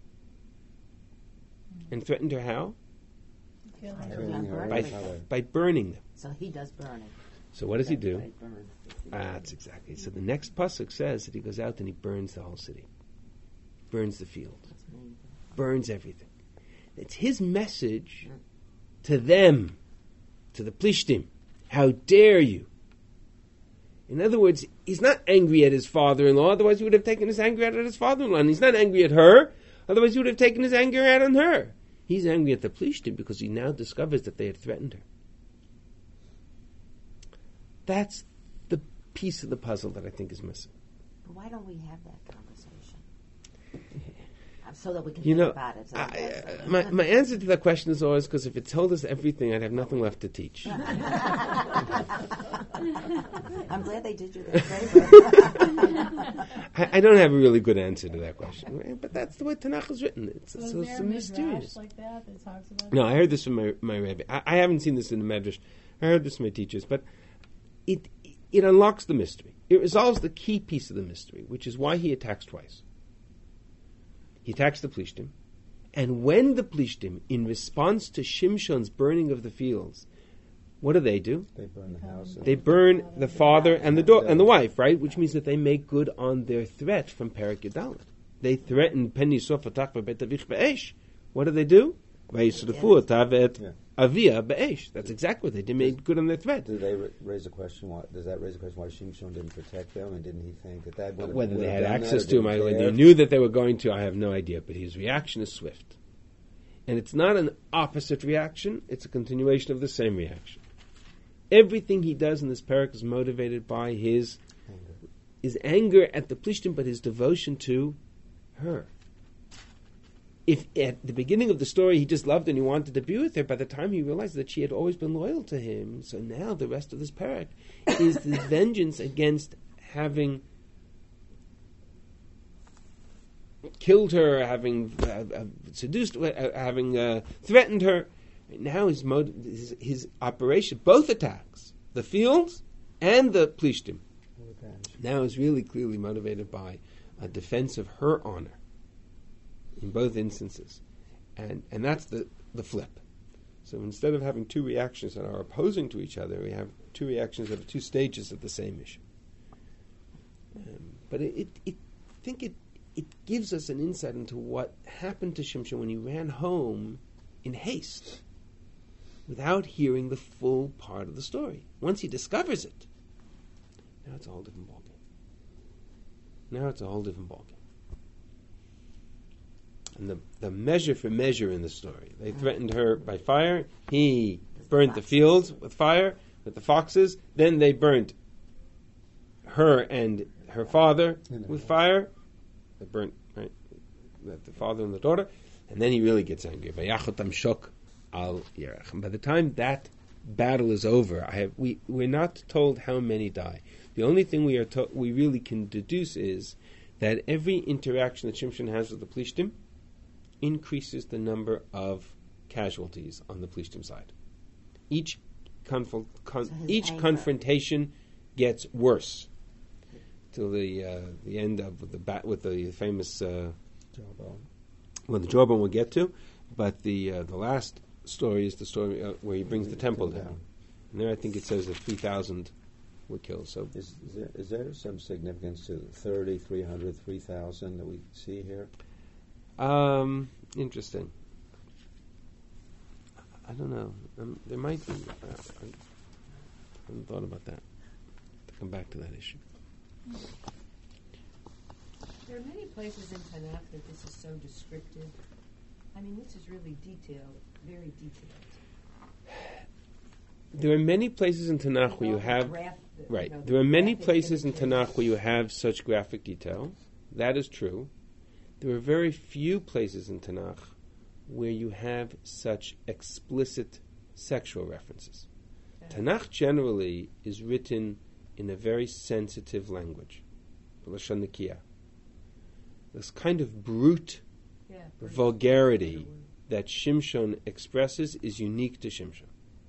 And threatened her how? Killing By her. Killing her By, father. by burning them. So he does burning. So what does he do? Right, burn. Ah, that's exactly. So the next pasuk says that he goes out and he burns the whole city, burns the field, That's amazing. burns everything. It's his message to them, to the Plishtim. How dare you? In other words, he's not angry at his father-in-law, otherwise he would have taken his anger out at his father-in-law. And he's not angry at her, otherwise he would have taken his anger out on her. He's angry at the Plishtim because he now discovers that they had threatened her. That's the piece of the puzzle that I think is missing. But why don't we have that conversation? I so that we can You think know, about it. So I, that's- uh, my, my answer to that question is always because if it told us everything, I'd have nothing left to teach. I'm glad they did you that favor. I, I don't have a really good answer to that question, right? But that's the way Tanakh is written. It's, So so is it's there so a midrash mysterious. like that that talks about No, it? I heard this from my my rabbi. I, I haven't seen this in the Medrash. I heard this from my teachers, but it it unlocks the mystery. It resolves the key piece of the mystery, which is why he attacks twice. He attacks the Plishtim, and when the Plishtim, in response to Shimshon's burning of the fields, what do they do? They burn the house. They burn the father and the daughter and the wife, right? Which means that they make good on their threat from Perek Yudalet. They threaten Penny Sofatach Bet Avich Be'esh. What do they do? Vayisrafu Tavet Yeah. Avia Be'esh. That's exactly what they did. They made good on their threat. Do they ra- raise a question? Why, does that raise a question why Shimshon didn't protect them, and didn't he think that that would have, Whether would they have had done that access or to him, didn't I- whether care? he knew that they were going to, I have no idea. But his reaction is swift. And it's not an opposite reaction, it's a continuation of the same reaction. Everything he does in this parak is motivated by his Anger. his anger at the Plishtim, but his devotion to her. If at the beginning of the story he just loved and he wanted to be with her, by the time he realized that she had always been loyal to him, so now the rest of this parak is the vengeance against having killed her, having uh, uh, seduced, uh, having uh, threatened her. Now his, mod- his his operation, both attacks, the fields and the Plishtim, Revenge. now is really clearly motivated by a defense of her honor in both instances. And and that's the, the flip. So instead of having two reactions that are opposing to each other, we have two reactions that are two stages of the same issue. Um, but it, it, it I think it, it gives us an insight into what happened to Shimshon when he ran home in haste, without hearing the full part of the story. Once he discovers it, now it's a whole different ballgame. Now it's a whole different ballgame. And the, the measure for measure in the story. They threatened her by fire. He burnt the fields with fire, with the foxes. Then they burnt her and her father with fire. They burnt, right, the, the father and the daughter. And then he really gets angry. Vayachotam shok al yerach. And by the time that battle is over, I have we we're not told how many die. The only thing we are to, we really can deduce is that every interaction that Shimshon has with the Plishtim increases the number of casualties on the Plishtim side. Each conf- con- So his each anger. confrontation gets worse till the uh, the end of the bat with the famous. Uh, Jawbone. well, the jawbone we'll get to, but the uh, the last story is the story uh, where he brings the temple down. And there I think it says that three thousand were killed. So Is, is, there, is there some significance to the thirty, three hundred, three thousand that we see here? Um, interesting. I don't know. Um, there might be. Uh, I haven't thought about that. To come back to that issue. There are many places in Tanakh that this is so descriptive. I mean, this is really detailed, very detailed. There are many places in Tanakh where you All the have graph- the- right. you know, There are the many graphic places in images. Tanakh where you have such graphic detail. That is true. There are very few places in Tanakh where you have such explicit sexual references. Tanakh generally is written in a very sensitive language, Lashon Nikiyah. This kind of brute Yeah, pretty- vulgarity that Shimshon expresses is unique to Shimshon.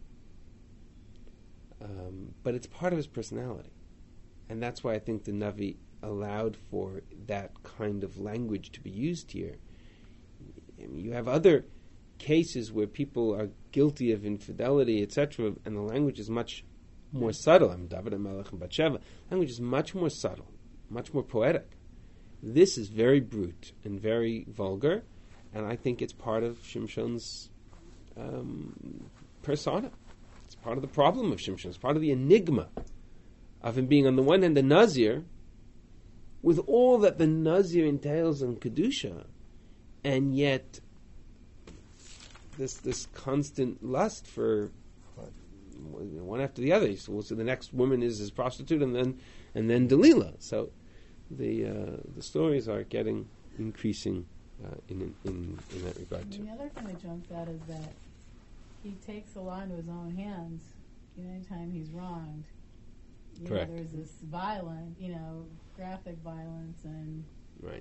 Um, but it's part of his personality. And that's why I think the Navi allowed for that kind of language to be used here. I mean, you have other cases where people are guilty of infidelity, et cetera, and the language is much more subtle. I mean, David HaMelech and Bathsheba. Language is much more subtle, much more poetic. This is very brute and very vulgar, and I think it's part of Shimshon's um, persona. It's part of the problem of Shimshon. It's part of the enigma of him being, on the one hand, the Nazir, with all that the Nazir entails in Kedusha, and yet this this constant lust for one after the other. So, so the next woman is his prostitute, and then and then Delilah. So the uh, the stories are getting increasing uh, in, in in that regard too. The other thing that jumps out is that he takes the law into his own hands. You know, anytime he's wronged, you Correct. know, there's this violent, you know, graphic violence, and Right.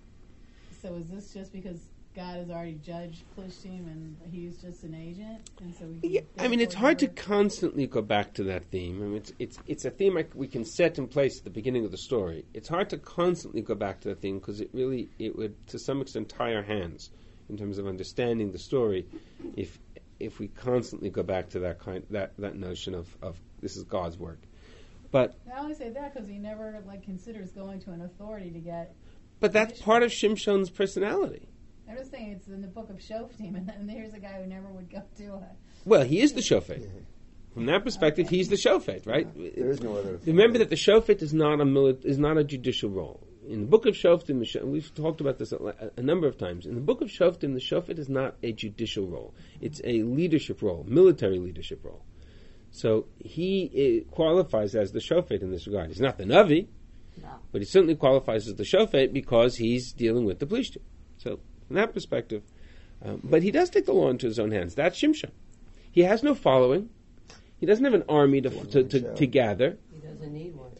so is this just because God has already judged Plishtim and he's just an agent, and so we Yeah, I mean, it's therefore hard to never- constantly go back to that theme. I mean, it's it's it's a theme I c we can set in place at the beginning of the story. It's hard to constantly go back to that theme because it really it would to some extent tie our hands in terms of understanding the story if if we constantly go back to that kind that that notion of of this is God's work. But I only say that because he never like considers going to an authority to get. but that's part of Shimshon's personality. I'm just saying it's in the book of Shoftim, and then there's a guy who never would go to it. Well, he is the shofet. From that perspective, he's the shofet, right? There is no other. Remember that the shofet is not a mili- is not a judicial role. In the book of Shoftim, the Sho- we've talked about this a, a number of times. In the book of Shoftim, the shofet is not a judicial role; it's a leadership role, military leadership role. So he uh, qualifies as the shofet in this regard. He's not the navi, No. but he certainly qualifies as the shofet because he's dealing with the plishtim. So from that perspective, um, but he does take the law into his own hands. That's Shimshon. He has no following. He doesn't have an army to to, to, to gather. He doesn't need one.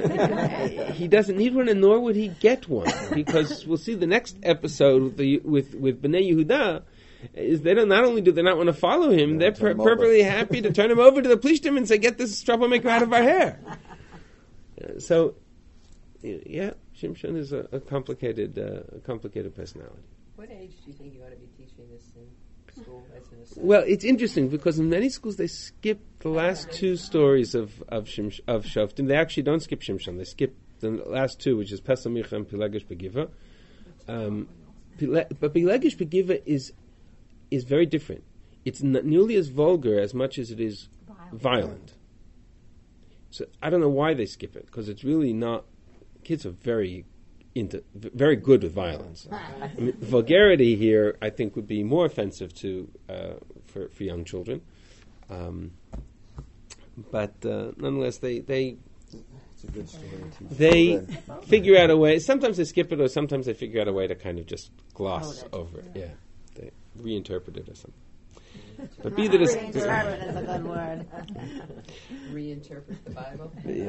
Uh, he doesn't need one, and nor would he get one, because we'll see the next episode with the, with, with Bnei Yehuda is they don't not only do they not want to follow him, Yeah, they're turn per- him over. perfectly happy to turn him over to the plishtim and say, "Get this troublemaker out of our hair." Uh, so, y- yeah, Shimshon is a, a complicated, uh, a complicated personality. What age do you think you ought to be teaching this in school as an aside? Well, it's interesting because in many schools they skip the last two stories of of, Shimsh, of Shoftim. They actually don't skip Shimshon. They skip the last two, which is Pesach Micha and Pilegesh Begiva. Um, Pile- but Pilegesh Begiva is is very different. It's not nearly as vulgar as much as it is Violent. violent. So I don't know why they skip it, because it's really not. Kids are very into, v- very good with violence. I mean, vulgarity here, I think, would be more offensive to uh, for for young children. Um, but uh, nonetheless, they they It's a good story. to teach they children. figure out a way. Sometimes they skip it, or sometimes they figure out a way to kind of just gloss Code it. over it. Yeah, they reinterpret it or something. But be that as Reinterpret is a good word. Reinterpret the Bible. yeah.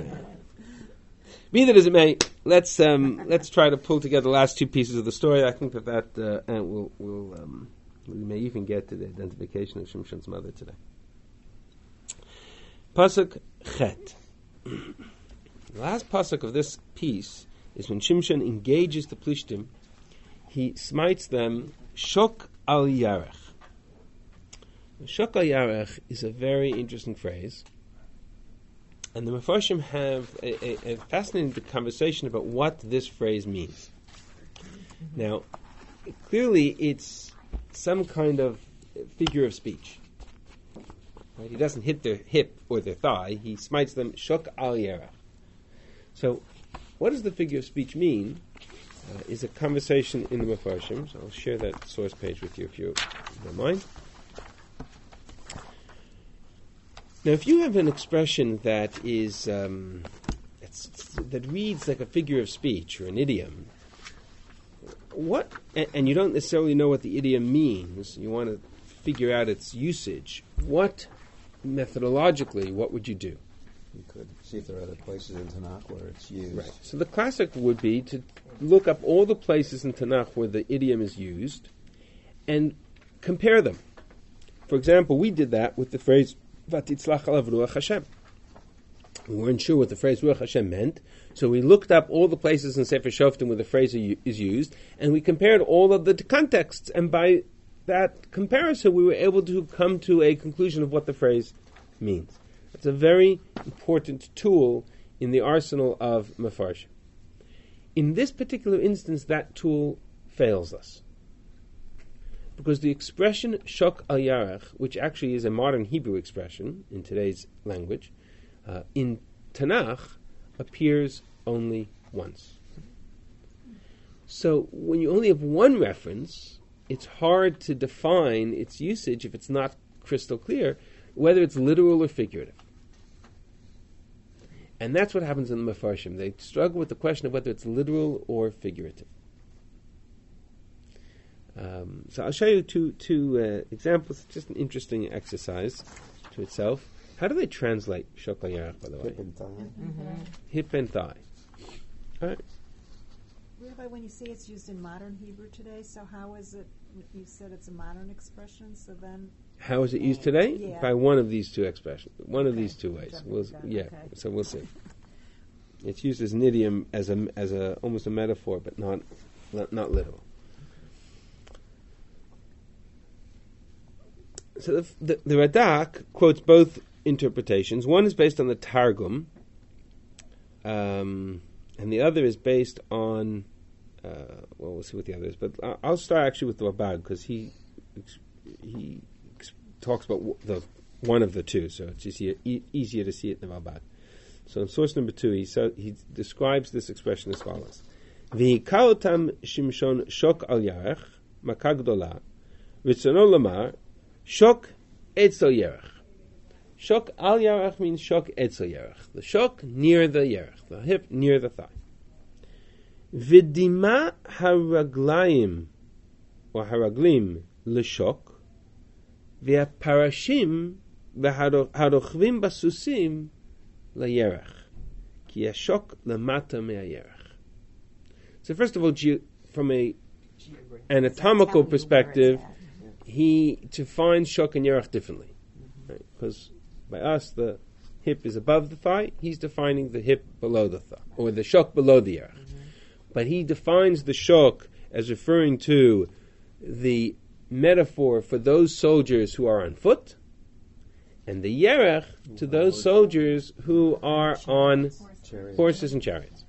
Be that as it may, let's um, let's try to pull together the last two pieces of the story. I think that that uh, and we'll we'll um, we may even get to the identification of Shimshon's mother today. Pasuk Chet. The last pasuk of this piece is when Shimshon engages the Plishtim. He smites them Shok al Yarech. Shok al Yarech is a very interesting phrase. And the Mefarshim have a, a, a fascinating conversation about what this phrase means. Now, clearly it's some kind of figure of speech. Right? He doesn't hit their hip or their thigh. He smites them, shok al yerach. So, what does the figure of speech mean? Uh, is a conversation in the Mefarshim. So I'll share that source page with you if you don't mind. Now, if you have an expression that is um, it's, that reads like a figure of speech or an idiom, what and, and you don't necessarily know what the idiom means, you want to figure out its usage. What methodologically, what would you do? You could see if there are other places in Tanakh where it's used. Right. So the classic would be to look up all the places in Tanakh where the idiom is used and compare them. For example, we did that with the phrase Vatitzlach alav ruach Hashem. We weren't sure what the phrase ruach Hashem meant, so we looked up all the places in Sefer Shoftim where the phrase is used, and we compared all of the contexts, and by that comparison we were able to come to a conclusion of what the phrase means. It's a very important tool in the arsenal of Mefarshim. In this particular instance, that tool fails us. Because the expression shok al yarech, which actually is a modern Hebrew expression in today's language, uh, in Tanakh appears only once. So when you only have one reference, it's hard to define its usage if it's not crystal clear, whether it's literal or figurative. And that's what happens in the Mefarshim. They struggle with the question of whether it's literal or figurative. Um, so I'll show you two two uh, examples. Just an interesting exercise to itself. How do they translate shok al yarech, by the way? Hip and thigh. Mm-hmm. Hip and thigh. All right. Rabbi, when you say it's used in modern Hebrew today, so how is it, you said it's a modern expression, so then, How is it used today? Yeah. By one of these two expressions. One of Okay. these two ways. Whichever We'll, you got, yeah. okay. So we'll see. It's used as an idiom, as a as a almost a metaphor, but not not, not literal. So the, the the Radak quotes both interpretations. One is based on the Targum, um, and the other is based on. Uh, well, we'll see what the other is, but I'll, I'll start actually with the Rabag because he ex- he ex- talks about w- the one of the two, so it's easier, e- easier to see it in the Rabag. So in source number two, he so, he describes this expression as follows: "V'hikaotam Shimshon shok al yarech maka gdola, v'tzono lamar shok etzel yarech." Shok al yarech means shok etzel yarech. The shok near the yarech, the hip near the thigh. Vidima haraglaim or haraglim l'shok v'aparashim v'harochvim basusim la'yerech ki yashok lamata me'ayerech. So first of all, ge- from a anatomical perspective, he defines shok and yerech differently, because by us the hip is above the thigh. He's defining the hip below the thigh, or the shok below the yerech. But he defines the shok as referring to the metaphor for those soldiers who are on foot, and the yerech to those soldiers who are on Chariot. horses and chariots.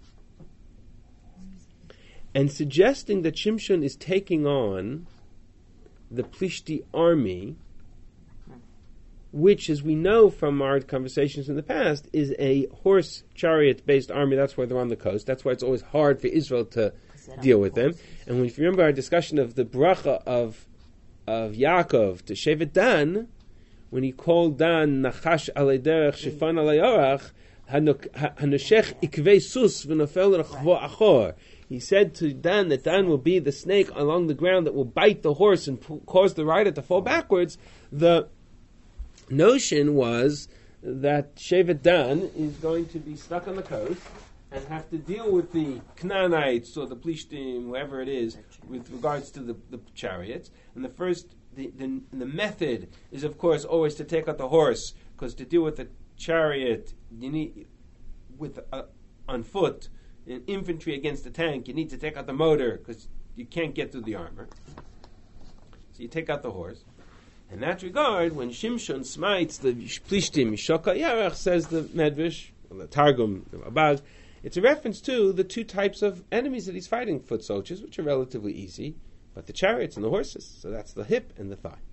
And suggesting that Shimshon is taking on the Plishti army, which, as we know from our conversations in the past, is a horse chariot-based army. That's why they're on the coast. That's why it's always hard for Israel to deal with them. And when, if you remember our discussion of the bracha of of Yaakov to Shevet Dan, when he called Dan Nachash alei derech shifan alei orach hanoshech ikvei sus v'nofel rechvo achor. He said to Dan that Dan will be the snake along the ground that will bite the horse and p- cause the rider to fall backwards. The notion was that Shevet Dan is going to be stuck on the coast and have to deal with the Canaanites or the Plishtim, whoever it is, with regards to the, the chariots. And the first, the, the the method is, of course, always to take out the horse, because to deal with the chariot, you need with uh, on foot, in infantry against the tank, you need to take out the motor because you can't get through the armor. So you take out the horse. In that regard, when Shimshon smites the Plishtim, Shok al Yarech, says the Medrash, the Targum, the Rabag, it's a reference to the two types of enemies that he's fighting, foot soldiers, which are relatively easy, but the chariots and the horses. So that's the hip and the thigh.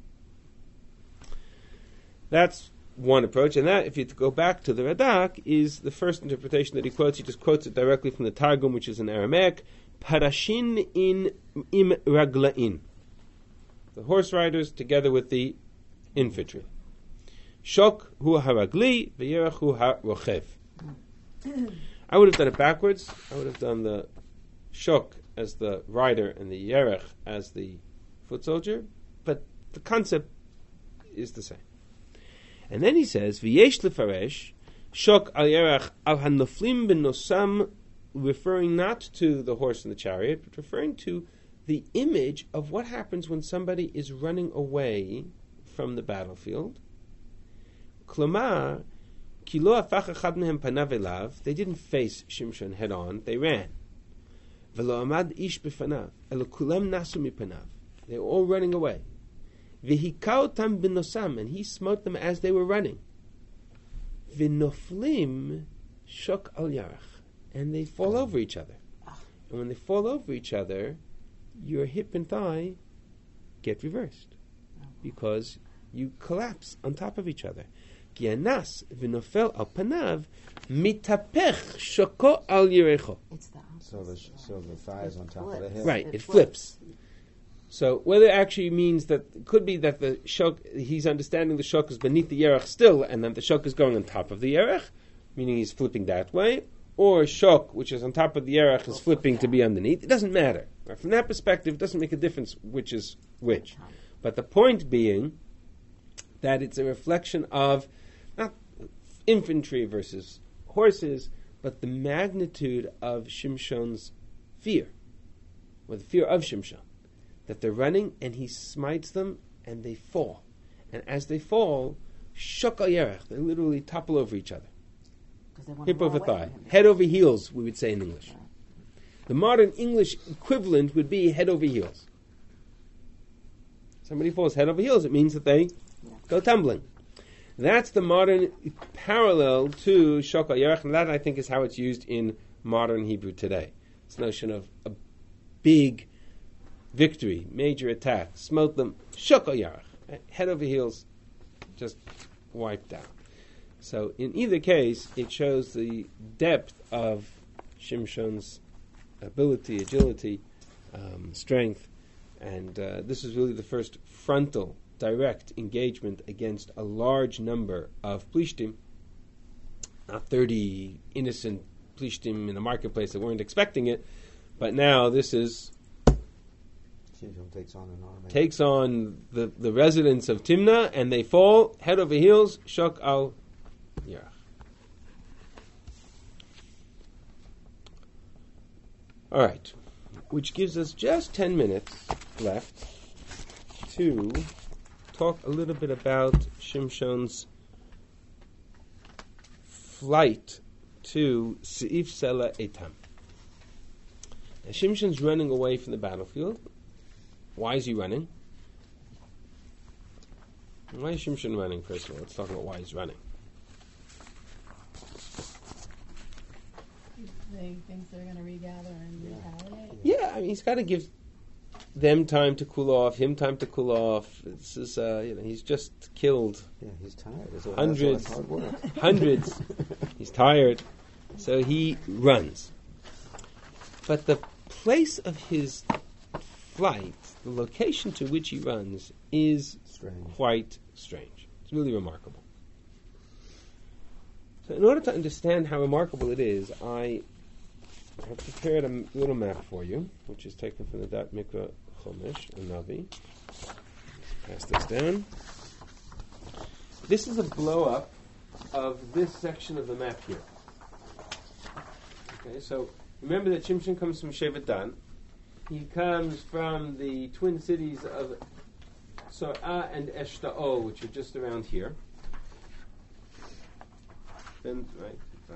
That's one approach, and that, if you go back to the Radak, is the first interpretation that he quotes. He just quotes it directly from the Targum, which is in Aramaic, Parashin in im raglain. The horse riders together with the infantry. Shok hu haragli, v'yerech hu harochev. I would have done it backwards. I would have done the shok as the rider and the yerech as the foot soldier, but the concept is the same. And then he says, v'yesh lefaresh, shok al yerech al hanoflim ben nosam, referring not to the horse and the chariot, but referring to the image of what happens when somebody is running away from the battlefield. Klomar, ki lo hafach echad mehem panav elav, they didn't face Shimshon head on, they ran. V'lo amad ish b'fanav, elo kulam nasu mipanav, they were all running away. V'hikao tam b'nosam, and he smote them as they were running. V'noflim shok al yarach, and they fall over each other. And when they fall over each other, your hip and thigh get reversed because you collapse on top of each other. Ki anas v'nofel al panav mitapech shoko al yerecho. It's the So the sh- so the thigh is on top of the flips. hip. Right, It it flips. So whether it actually means that, it could be that the shok, he's understanding the shok is beneath the yerech still, and then the shok is going on top of the yerech, meaning he's flipping that way, or Shok, which is on top of the Yerach, is flipping to be underneath. It doesn't matter. Right? From that perspective, it doesn't make a difference which is which. But the point being that it's a reflection of not infantry versus horses, but the magnitude of Shimshon's fear, or the fear of Shimshon. That they're running and he smites them and they fall. And as they fall, Shok al Yerach, they literally topple over each other. Hip over thigh. Head over heels, we would say in English. Yeah. The modern English equivalent would be head over heels. Somebody falls head over heels, it means that they yeah. go tumbling. That's the modern parallel to Shok al Yerach, and that I think is how it's used in modern Hebrew today. This notion of a big victory, major attack, smote them, Shok al Yerach, head over heels, just wiped out. So in either case, it shows the depth of Shimshon's ability, agility, um, strength, and uh, this is really the first frontal, direct engagement against a large number of Plishtim, not thirty innocent Plishtim in a marketplace that weren't expecting it, but now this is Shimshon takes on an army. Takes on the, the residents of Timnah, and they fall head over heels, Shok al Yerach. All right, which gives us just ten minutes left to talk a little bit about Shimshon's flight to Seif Sela Etam. Now, Shimshon's running away from the battlefield. Why is he running? Why is Shimshon running, first of all? Let's talk about why he's running. They think they're going to regather and retaliate? Yeah, I mean, he's got to give them time to cool off, him time to cool off. This is, uh, you know, he's just killed. Yeah, he's tired. It's a, hundreds, hard work. hundreds. He's tired, so he runs. But the place of his flight, the location to which he runs, is strange. Quite strange. It's really remarkable. So, in order to understand how remarkable it is, I have prepared a little map for you, which is taken from the Dat Mikra Chomesh, a Navi. Pass this down. This is a blow-up of this section of the map here. Okay, so remember that Shimshon comes from Shevet Dan. He comes from the twin cities of Sor'ah and Eshta'ol, which are just around here. Then, right,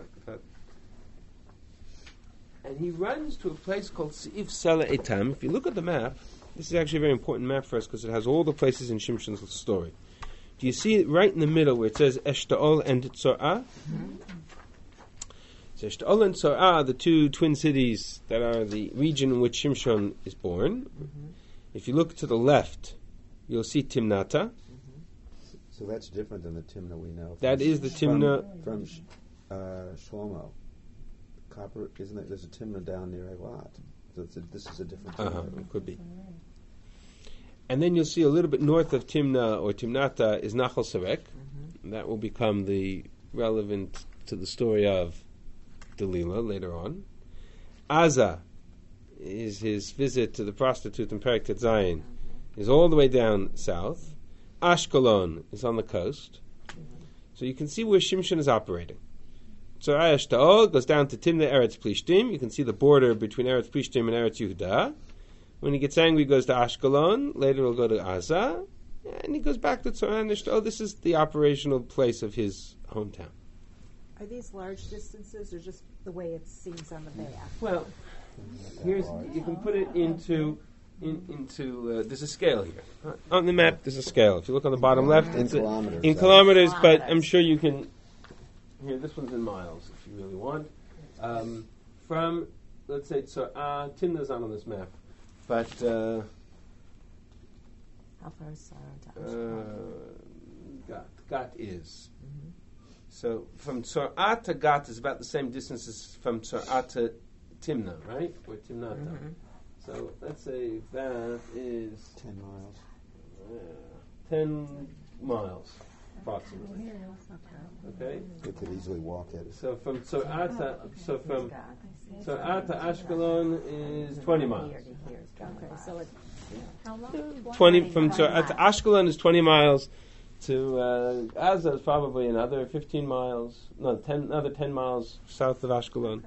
and he runs to a place called Seif Sela Etam. If you look at the map, this is actually a very important map for us because it has all the places in Shimshon's story. Do you see it right in the middle where it says Eshta'ol and Tzor'ah? Mm-hmm. So Eshta'ol and Tzor'ah are the two twin cities that are the region in which Shimshon is born. Mm-hmm. If you look to the left, you'll see Timnata. Mm-hmm. So that's different than the Timnah we know. That is the Timnah from, from uh, Shlomo. Copper, isn't it? There's a Timnah down near Eilat. So it's a, this is a different Timnah. Uh-huh, it could be. And then you'll see a little bit north of Timnah or Timnata is Nachal Sarek. Mm-hmm. That will become the relevant to the story of Delilah later on. Aza is his visit to the prostitute in Perek Tet Zayin. Is all the way down south. Ashkelon is on the coast. So you can see where Shimshon is operating. Tzor'ah Eshta'ol goes down to Timnah Eretz Plishtim. You can see the border between Eretz Plishtim and Eretz Yehuda. When he gets angry, he goes to Ashkelon. Later he'll go to Aza. And he goes back to Tzor'ah and Eshta'ol. This is the operational place of his hometown. Are these large distances or just the way it seems on the map? Well, here's you can put it into in, into uh, there's a scale here. Uh, on the map there's a scale. If you look on the bottom left, in it's a, kilometers. in kilometers, but I'm sure you can. Here, this one's in miles if you really want. Um, from let's say so, uh, Timnah's not on this map, but uh, how far is Sarah to uh, Ashkelon? Gat Gat is. Mm-hmm. So from Tzor'ah to Gat is about the same distance as from Tzor'ah to Timnah, right? Or Timnata. Mm-hmm. So let's say that is Ten miles. uh, ten miles. approximately. Okay? They could easily walk it. So from Tzorah to, so from Tzorah to Ashkelon is twenty miles. Okay, so it, How long? Twenty from Tzorah to Ashkelon is twenty miles. To uh, Gaza is probably another fifteen miles. No, ten another ten miles south of Ashkelon.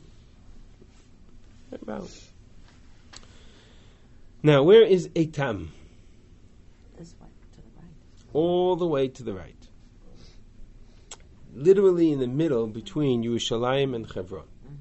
About. Now, where is Etam? This way, to the right. All the way to the right. Literally in the middle between Yerushalayim and Hebron. Mm-hmm.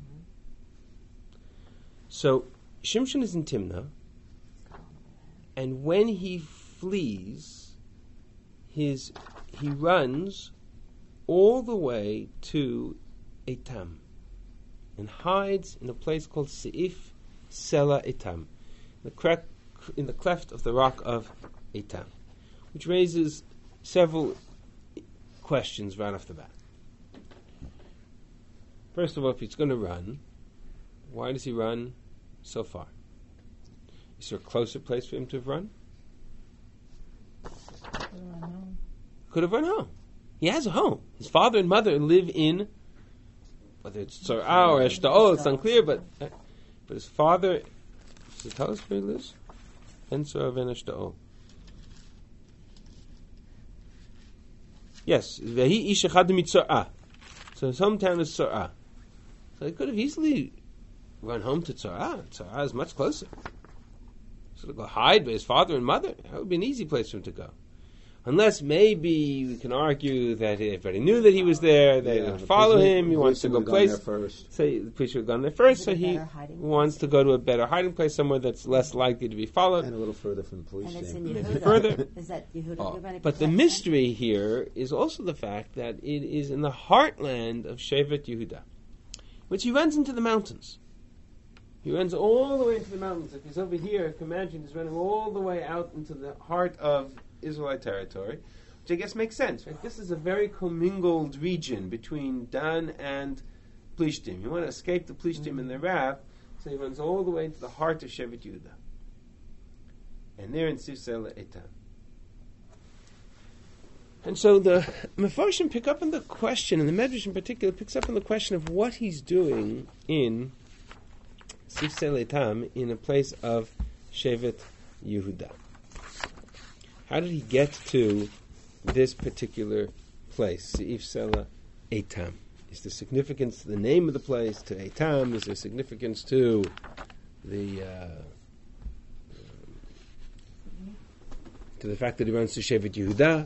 So, Shimshon is in Timnah, and when he flees, his he runs all the way to Etam and hides in a place called Seif Sela Etam, the crack in the cleft of the rock of Etam, which raises several questions right off the bat. First of all, if he's going to run, why does he run so far? Is there a closer place for him to have run? Could have run home. He has a home. His father and mother live in, whether it's Tzorah or Eshtaol, it's unclear, but uh, but his father, does it tell us where he lives? En Tzorah ven Eshtaol. Yes, Vehi ish echad mitzorah. So his hometown is Tzorah. So he could have easily run home to Tzorah. Tzorah is much closer. So to go hide with his father and mother, that would be an easy place for him to go. Unless maybe we can argue that everybody knew that he was there, they Yeah, would the follow police- him, he the wants to police go would have gone place. there first. So the police would have gone there first, Is so it a he better hiding place? wants to go to a better hiding place, somewhere that's less likely to be followed. And a little further from the police And it's in station. Yehuda. Further. Is that Yehuda? Oh, give any but the protection? mystery here is also the fact that it is in the heartland of Shevet Yehuda, which he runs into the mountains. He runs all the way into the mountains. If he's over here, you can imagine he's running all the way out into the heart of Israelite territory, which I guess makes sense. Right? This is a very commingled region between Dan and Plishtim. You want to escape the Plishtim and their wrath, so he runs all the way into the heart of Shevet Yehuda. And there in Seif Sela Etam. And so the Mefarshim pick up on the question, and the Medrash in particular picks up on the question of what he's doing in Seif Sela Etam, in a place of Shevet Yehuda. How did he get to this particular place, Seif Sela Etam? Is there significance to the name of the place, to Etam? Is there significance to the uh, to the fact that he runs to Shevet Yehuda?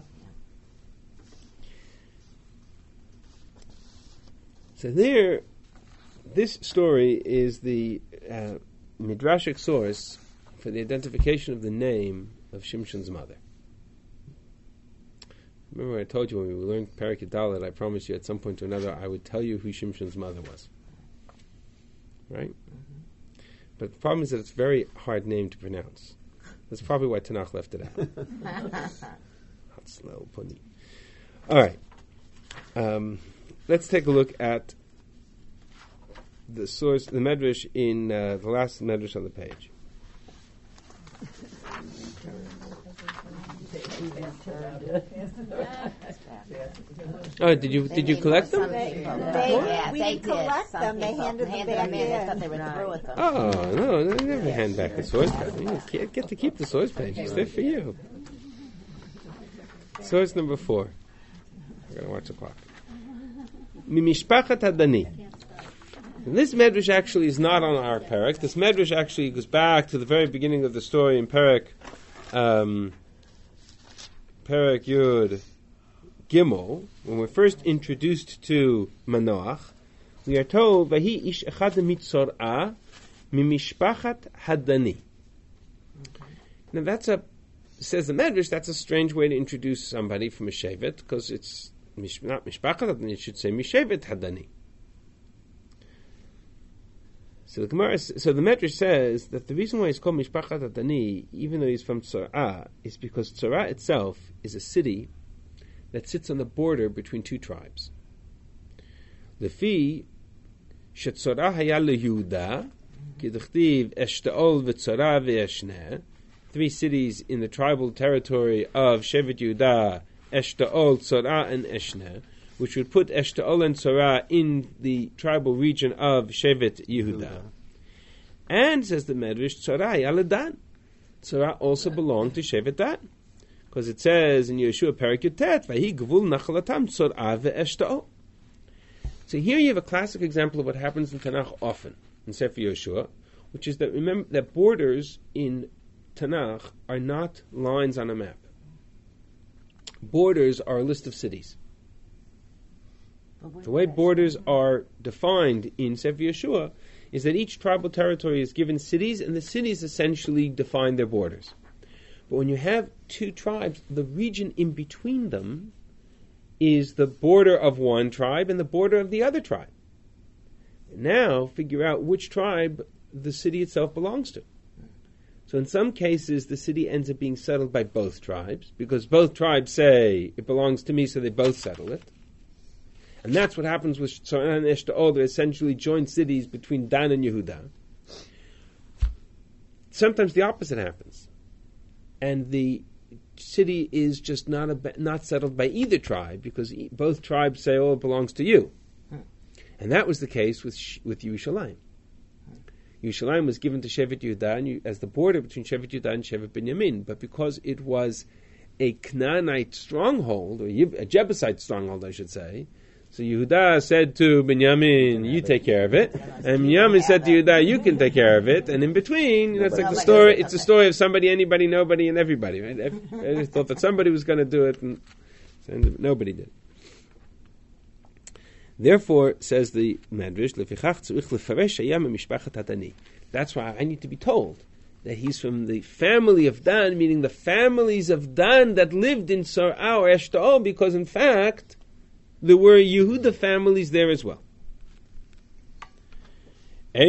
So there, this story is the uh, midrashic source for the identification of the name of Shimshon's mother. Remember I told you when we learned Perek Dalet, I promised you at some point or another I would tell you who Shimshon's mother was. Right? Mm-hmm. But the problem is that it's a very hard name to pronounce. That's probably why Tanakh left it out. All right. Um, let's take a look at the source, the medrash in uh, the last medrash on the page. Oh, did you did you collect them? They, yeah, we they didn't collect Some them, they people handed them handed back them in. They in. thought they were through with them. Oh no, they never hand back the source page. You can't get to keep the source pages. They're for you. Source number four. I gotta watch the clock. Mimishpachat Hadani. And this medrash actually is not on our Perek. This medrash actually goes back to the very beginning of the story in Perek, um, Perek Yud Gimel, when we're first introduced to Manoach. We are told, "Vahi ish echad mitzorah mimishpachat Hadani." Now that's a, says the medrash, that's a strange way to introduce somebody from a shevet, because it's mish, not mishpachat Hadani, it should say mishevet Hadani. So the Gemara, so the Medrash says that the reason why he's called Mishpachat Hadani, even though he's from Tzorah, is because Tzorah itself is a city that sits on the border between two tribes. Lefi sheTzorah haya leYehuda, kiduchtiv Eshtaol v'Tzorah v'Eshneh, three cities in the tribal territory of Shevet Yehuda, Eshtaol, Tzorah, and Eshne, which would put Eshtaol and Tzorah in the tribal region of Shevet Yehuda. And, says the Medrash, Tzorah Yaladan. Tzorah also belonged to Shevet Dan. Because it says in Yeshua Perek Yutet, Vahi Gvul Nachalatam Tzorah ve'Eshtaol. So here you have a classic example of what happens in Tanakh often, in Sefer Yeshua, which is that, remember, that borders in Tanakh are not lines on a map. Borders are a list of cities. The way borders are defined in Sefer Yeshua is that each tribal territory is given cities, and the cities essentially define their borders. But when you have two tribes, the region in between them is the border of one tribe and the border of the other tribe. Now, figure out which tribe the city itself belongs to. So in some cases, the city ends up being settled by both tribes, because both tribes say, it belongs to me, so they both settle it. And that's what happens with Tzorah and Eshtaol. They're essentially joint cities between Dan and Yehuda. Sometimes the opposite happens. And the city is just not a, not settled by either tribe, because e- both tribes say, oh, it belongs to you. Hmm. And that was the case with with Yerushalayim. Hmm. Yerushalayim was given to Shevet Yehuda as the border between Shevet Yehuda and Shevet Binyamin, but because it was a Canaanite stronghold, or a Jebusite stronghold, I should say, so Yehuda said to Binyamin, you take care of it. And Binyamin said to Yehuda, you can take care of it. And in between, you know, it's like the story, it's a story of somebody, anybody, nobody, and everybody. Right? I thought that somebody was going to do it, and, and nobody did. Therefore, says the Medrash, that's why I need to be told that he's from the family of Dan, meaning the families of Dan that lived in Tzorah or Eshtaol, because in fact, there were Yehuda families there as well. Why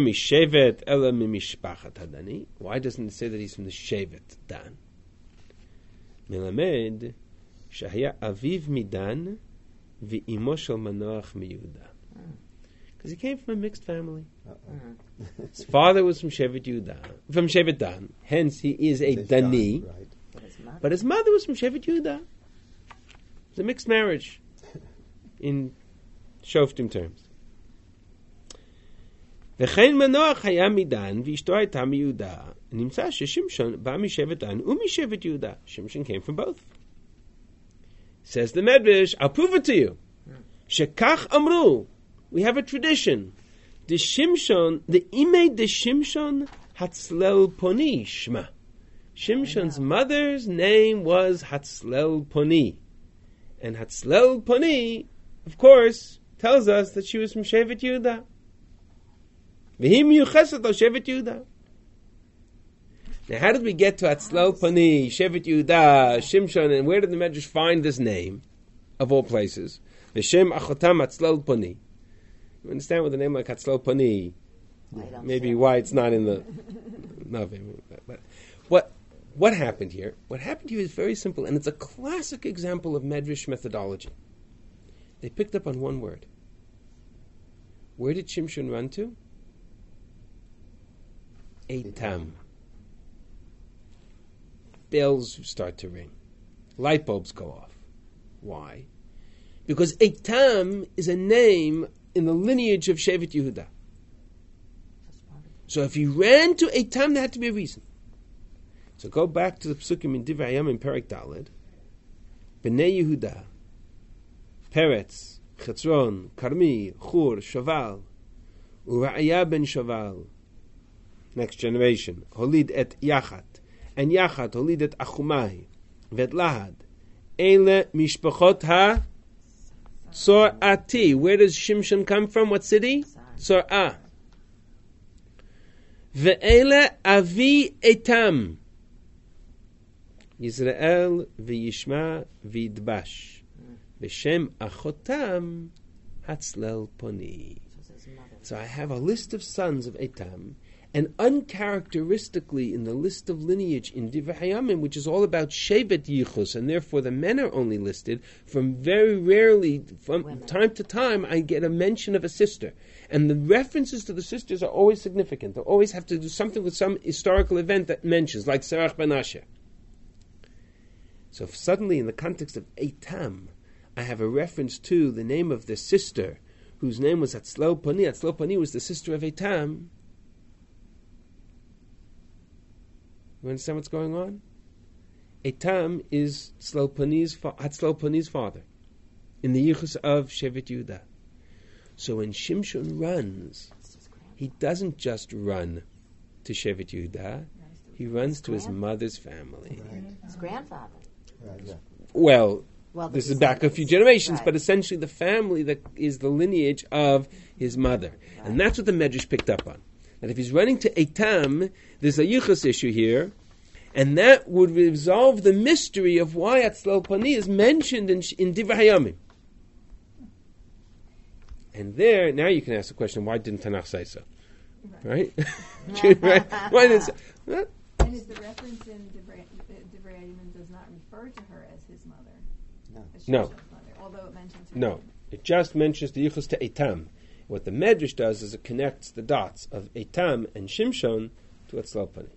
doesn't it say that he's from the Shevet Dan? Melamed shahaya aviv midan v'imo shel Manoach miYehuda. Because he came from a mixed family. Uh-uh. His father was from Shevet Yehuda, from Shevet Dan. Hence, he is a Dani. Right. But, his but his mother was from Shevet Yehuda. It was a mixed marriage. In Shoftim terms. V'chein Manoach haya midan v'ishto hayta miYehuda. Nimtza sheshimshon ba mishevet Dan u'mishevet Yehuda. Shimshon came from both. Says the Medrash, I'll prove it to you. Shekach amru. We have a tradition. The Shimshon, the imei de Shimshon Hatzlel Poni Shma. Shimshon's mother's name was Hatzlel Poni. And Hatzlel Poni, of course, tells us that she was from Shevet Yehuda. V'him yuchesed al Shevet Yehuda. Now, how did we get to Hatzlel Poni, Shevet Yehuda, Shimshon, and where did the Medrash find this name, of all places? V'shem achotam Hatzlel Poni. You understand with a name like Hatzlel Poni, maybe why it's not in the... no, but what... What happened here? What happened here is very simple, and it's a classic example of Medrash methodology. They picked up on one word. Where did Shimshon run to? Eitam. Bells start to ring. Light bulbs go off. Why? Because Eitam is a name in the lineage of Shevet Yehuda. So if he ran to Eitam, there had to be a reason. So go back to the Psukim in Divrei Hayam in Perek Daled. Bnei Yehuda, Peretz, Chetzron, Karmi, Chur, Shaval, Ura'aya ben Shaval. Next generation. Holid et Yachat. And Yachat holid et Achumai. Vet Lahad. Eile Mishpachot ha Tzor'ati. Where does Shimshon come from? What city? Tzor'ah. Ve'ele Avi Etam. Yisrael v'yishma v'yidbash v'shem achotam Hatzlel Poni. So I have a list of sons of Etam, and uncharacteristically in the list of lineage in Divrei Hayamim, which is all about Shevet Yichus, and therefore the men are only listed, from very rarely, from Women. time to time, I get a mention of a sister. And the references to the sisters are always significant. They always have to do something with some historical event that mentions, like Serach ben Asher. So if suddenly, in the context of Eitam, I have a reference to the name of the sister, whose name was Atzlopani. Atzlopani was the sister of Eitam. You understand what's going on? Eitam is Tzlopani's fa- Atzlopani's father, in the yichus of Shevet Yehuda. So when Shimshon runs, he doesn't just run to Shevet Yehuda, he runs to his mother's family. Right. His grandfather. Right, yeah. Well, Well, the this is back a few descendants. generations, Right. but essentially the family that is the lineage of his mother. And that's what the Medrash picked up on. That if he's running to Eitam, there's a yichus issue here, and that would resolve the mystery of why Atzlopani is mentioned in, in Divrei Hayamim. And there, now you can ask the question, why didn't Tanakh say so? Right? Right? Why didn't it say, And is the reference in Divrei Divrei Hayamim does not refer to her as his mother? No. As No. Shimshon's mother, although it mentions her. No. It just mentions the yichus to Eitam. What the Medrash does is it connects the dots of Eitam and Shimshon to Atzlopani.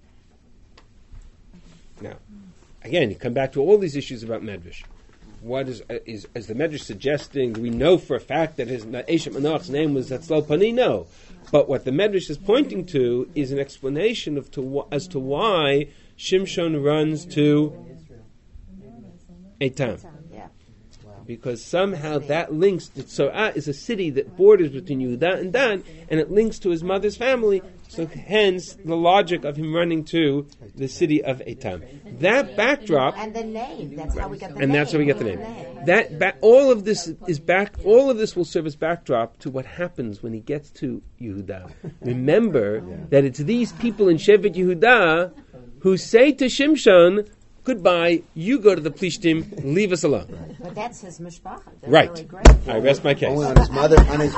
Now, again, you come back to all these issues about Medrash. What is, uh, is, is the Medrash suggesting, do we know for a fact that his Eshet Manoach's name was Atzlopani? No. But what the Medrash is pointing to is an explanation of to, as to why Shimshon runs to Eitam. Yeah. Because somehow that links, Tzorah is a city that borders between Yehuda and Dan, and it links to his mother's family, so hence the logic of him running to the city of Eitam. That backdrop, And the name. That's how we get the name. and that's how we get the name. That ba- all of this is back. All of this will serve as backdrop to what happens when he gets to Yehuda. Remember that it's these people in Shevet Yehuda who say to Shimshon, "Goodbye. You go to the Plishtim. Leave us alone." But that's his mishpacha. They're Right. Really great. I rest my case. Only on his mother, on his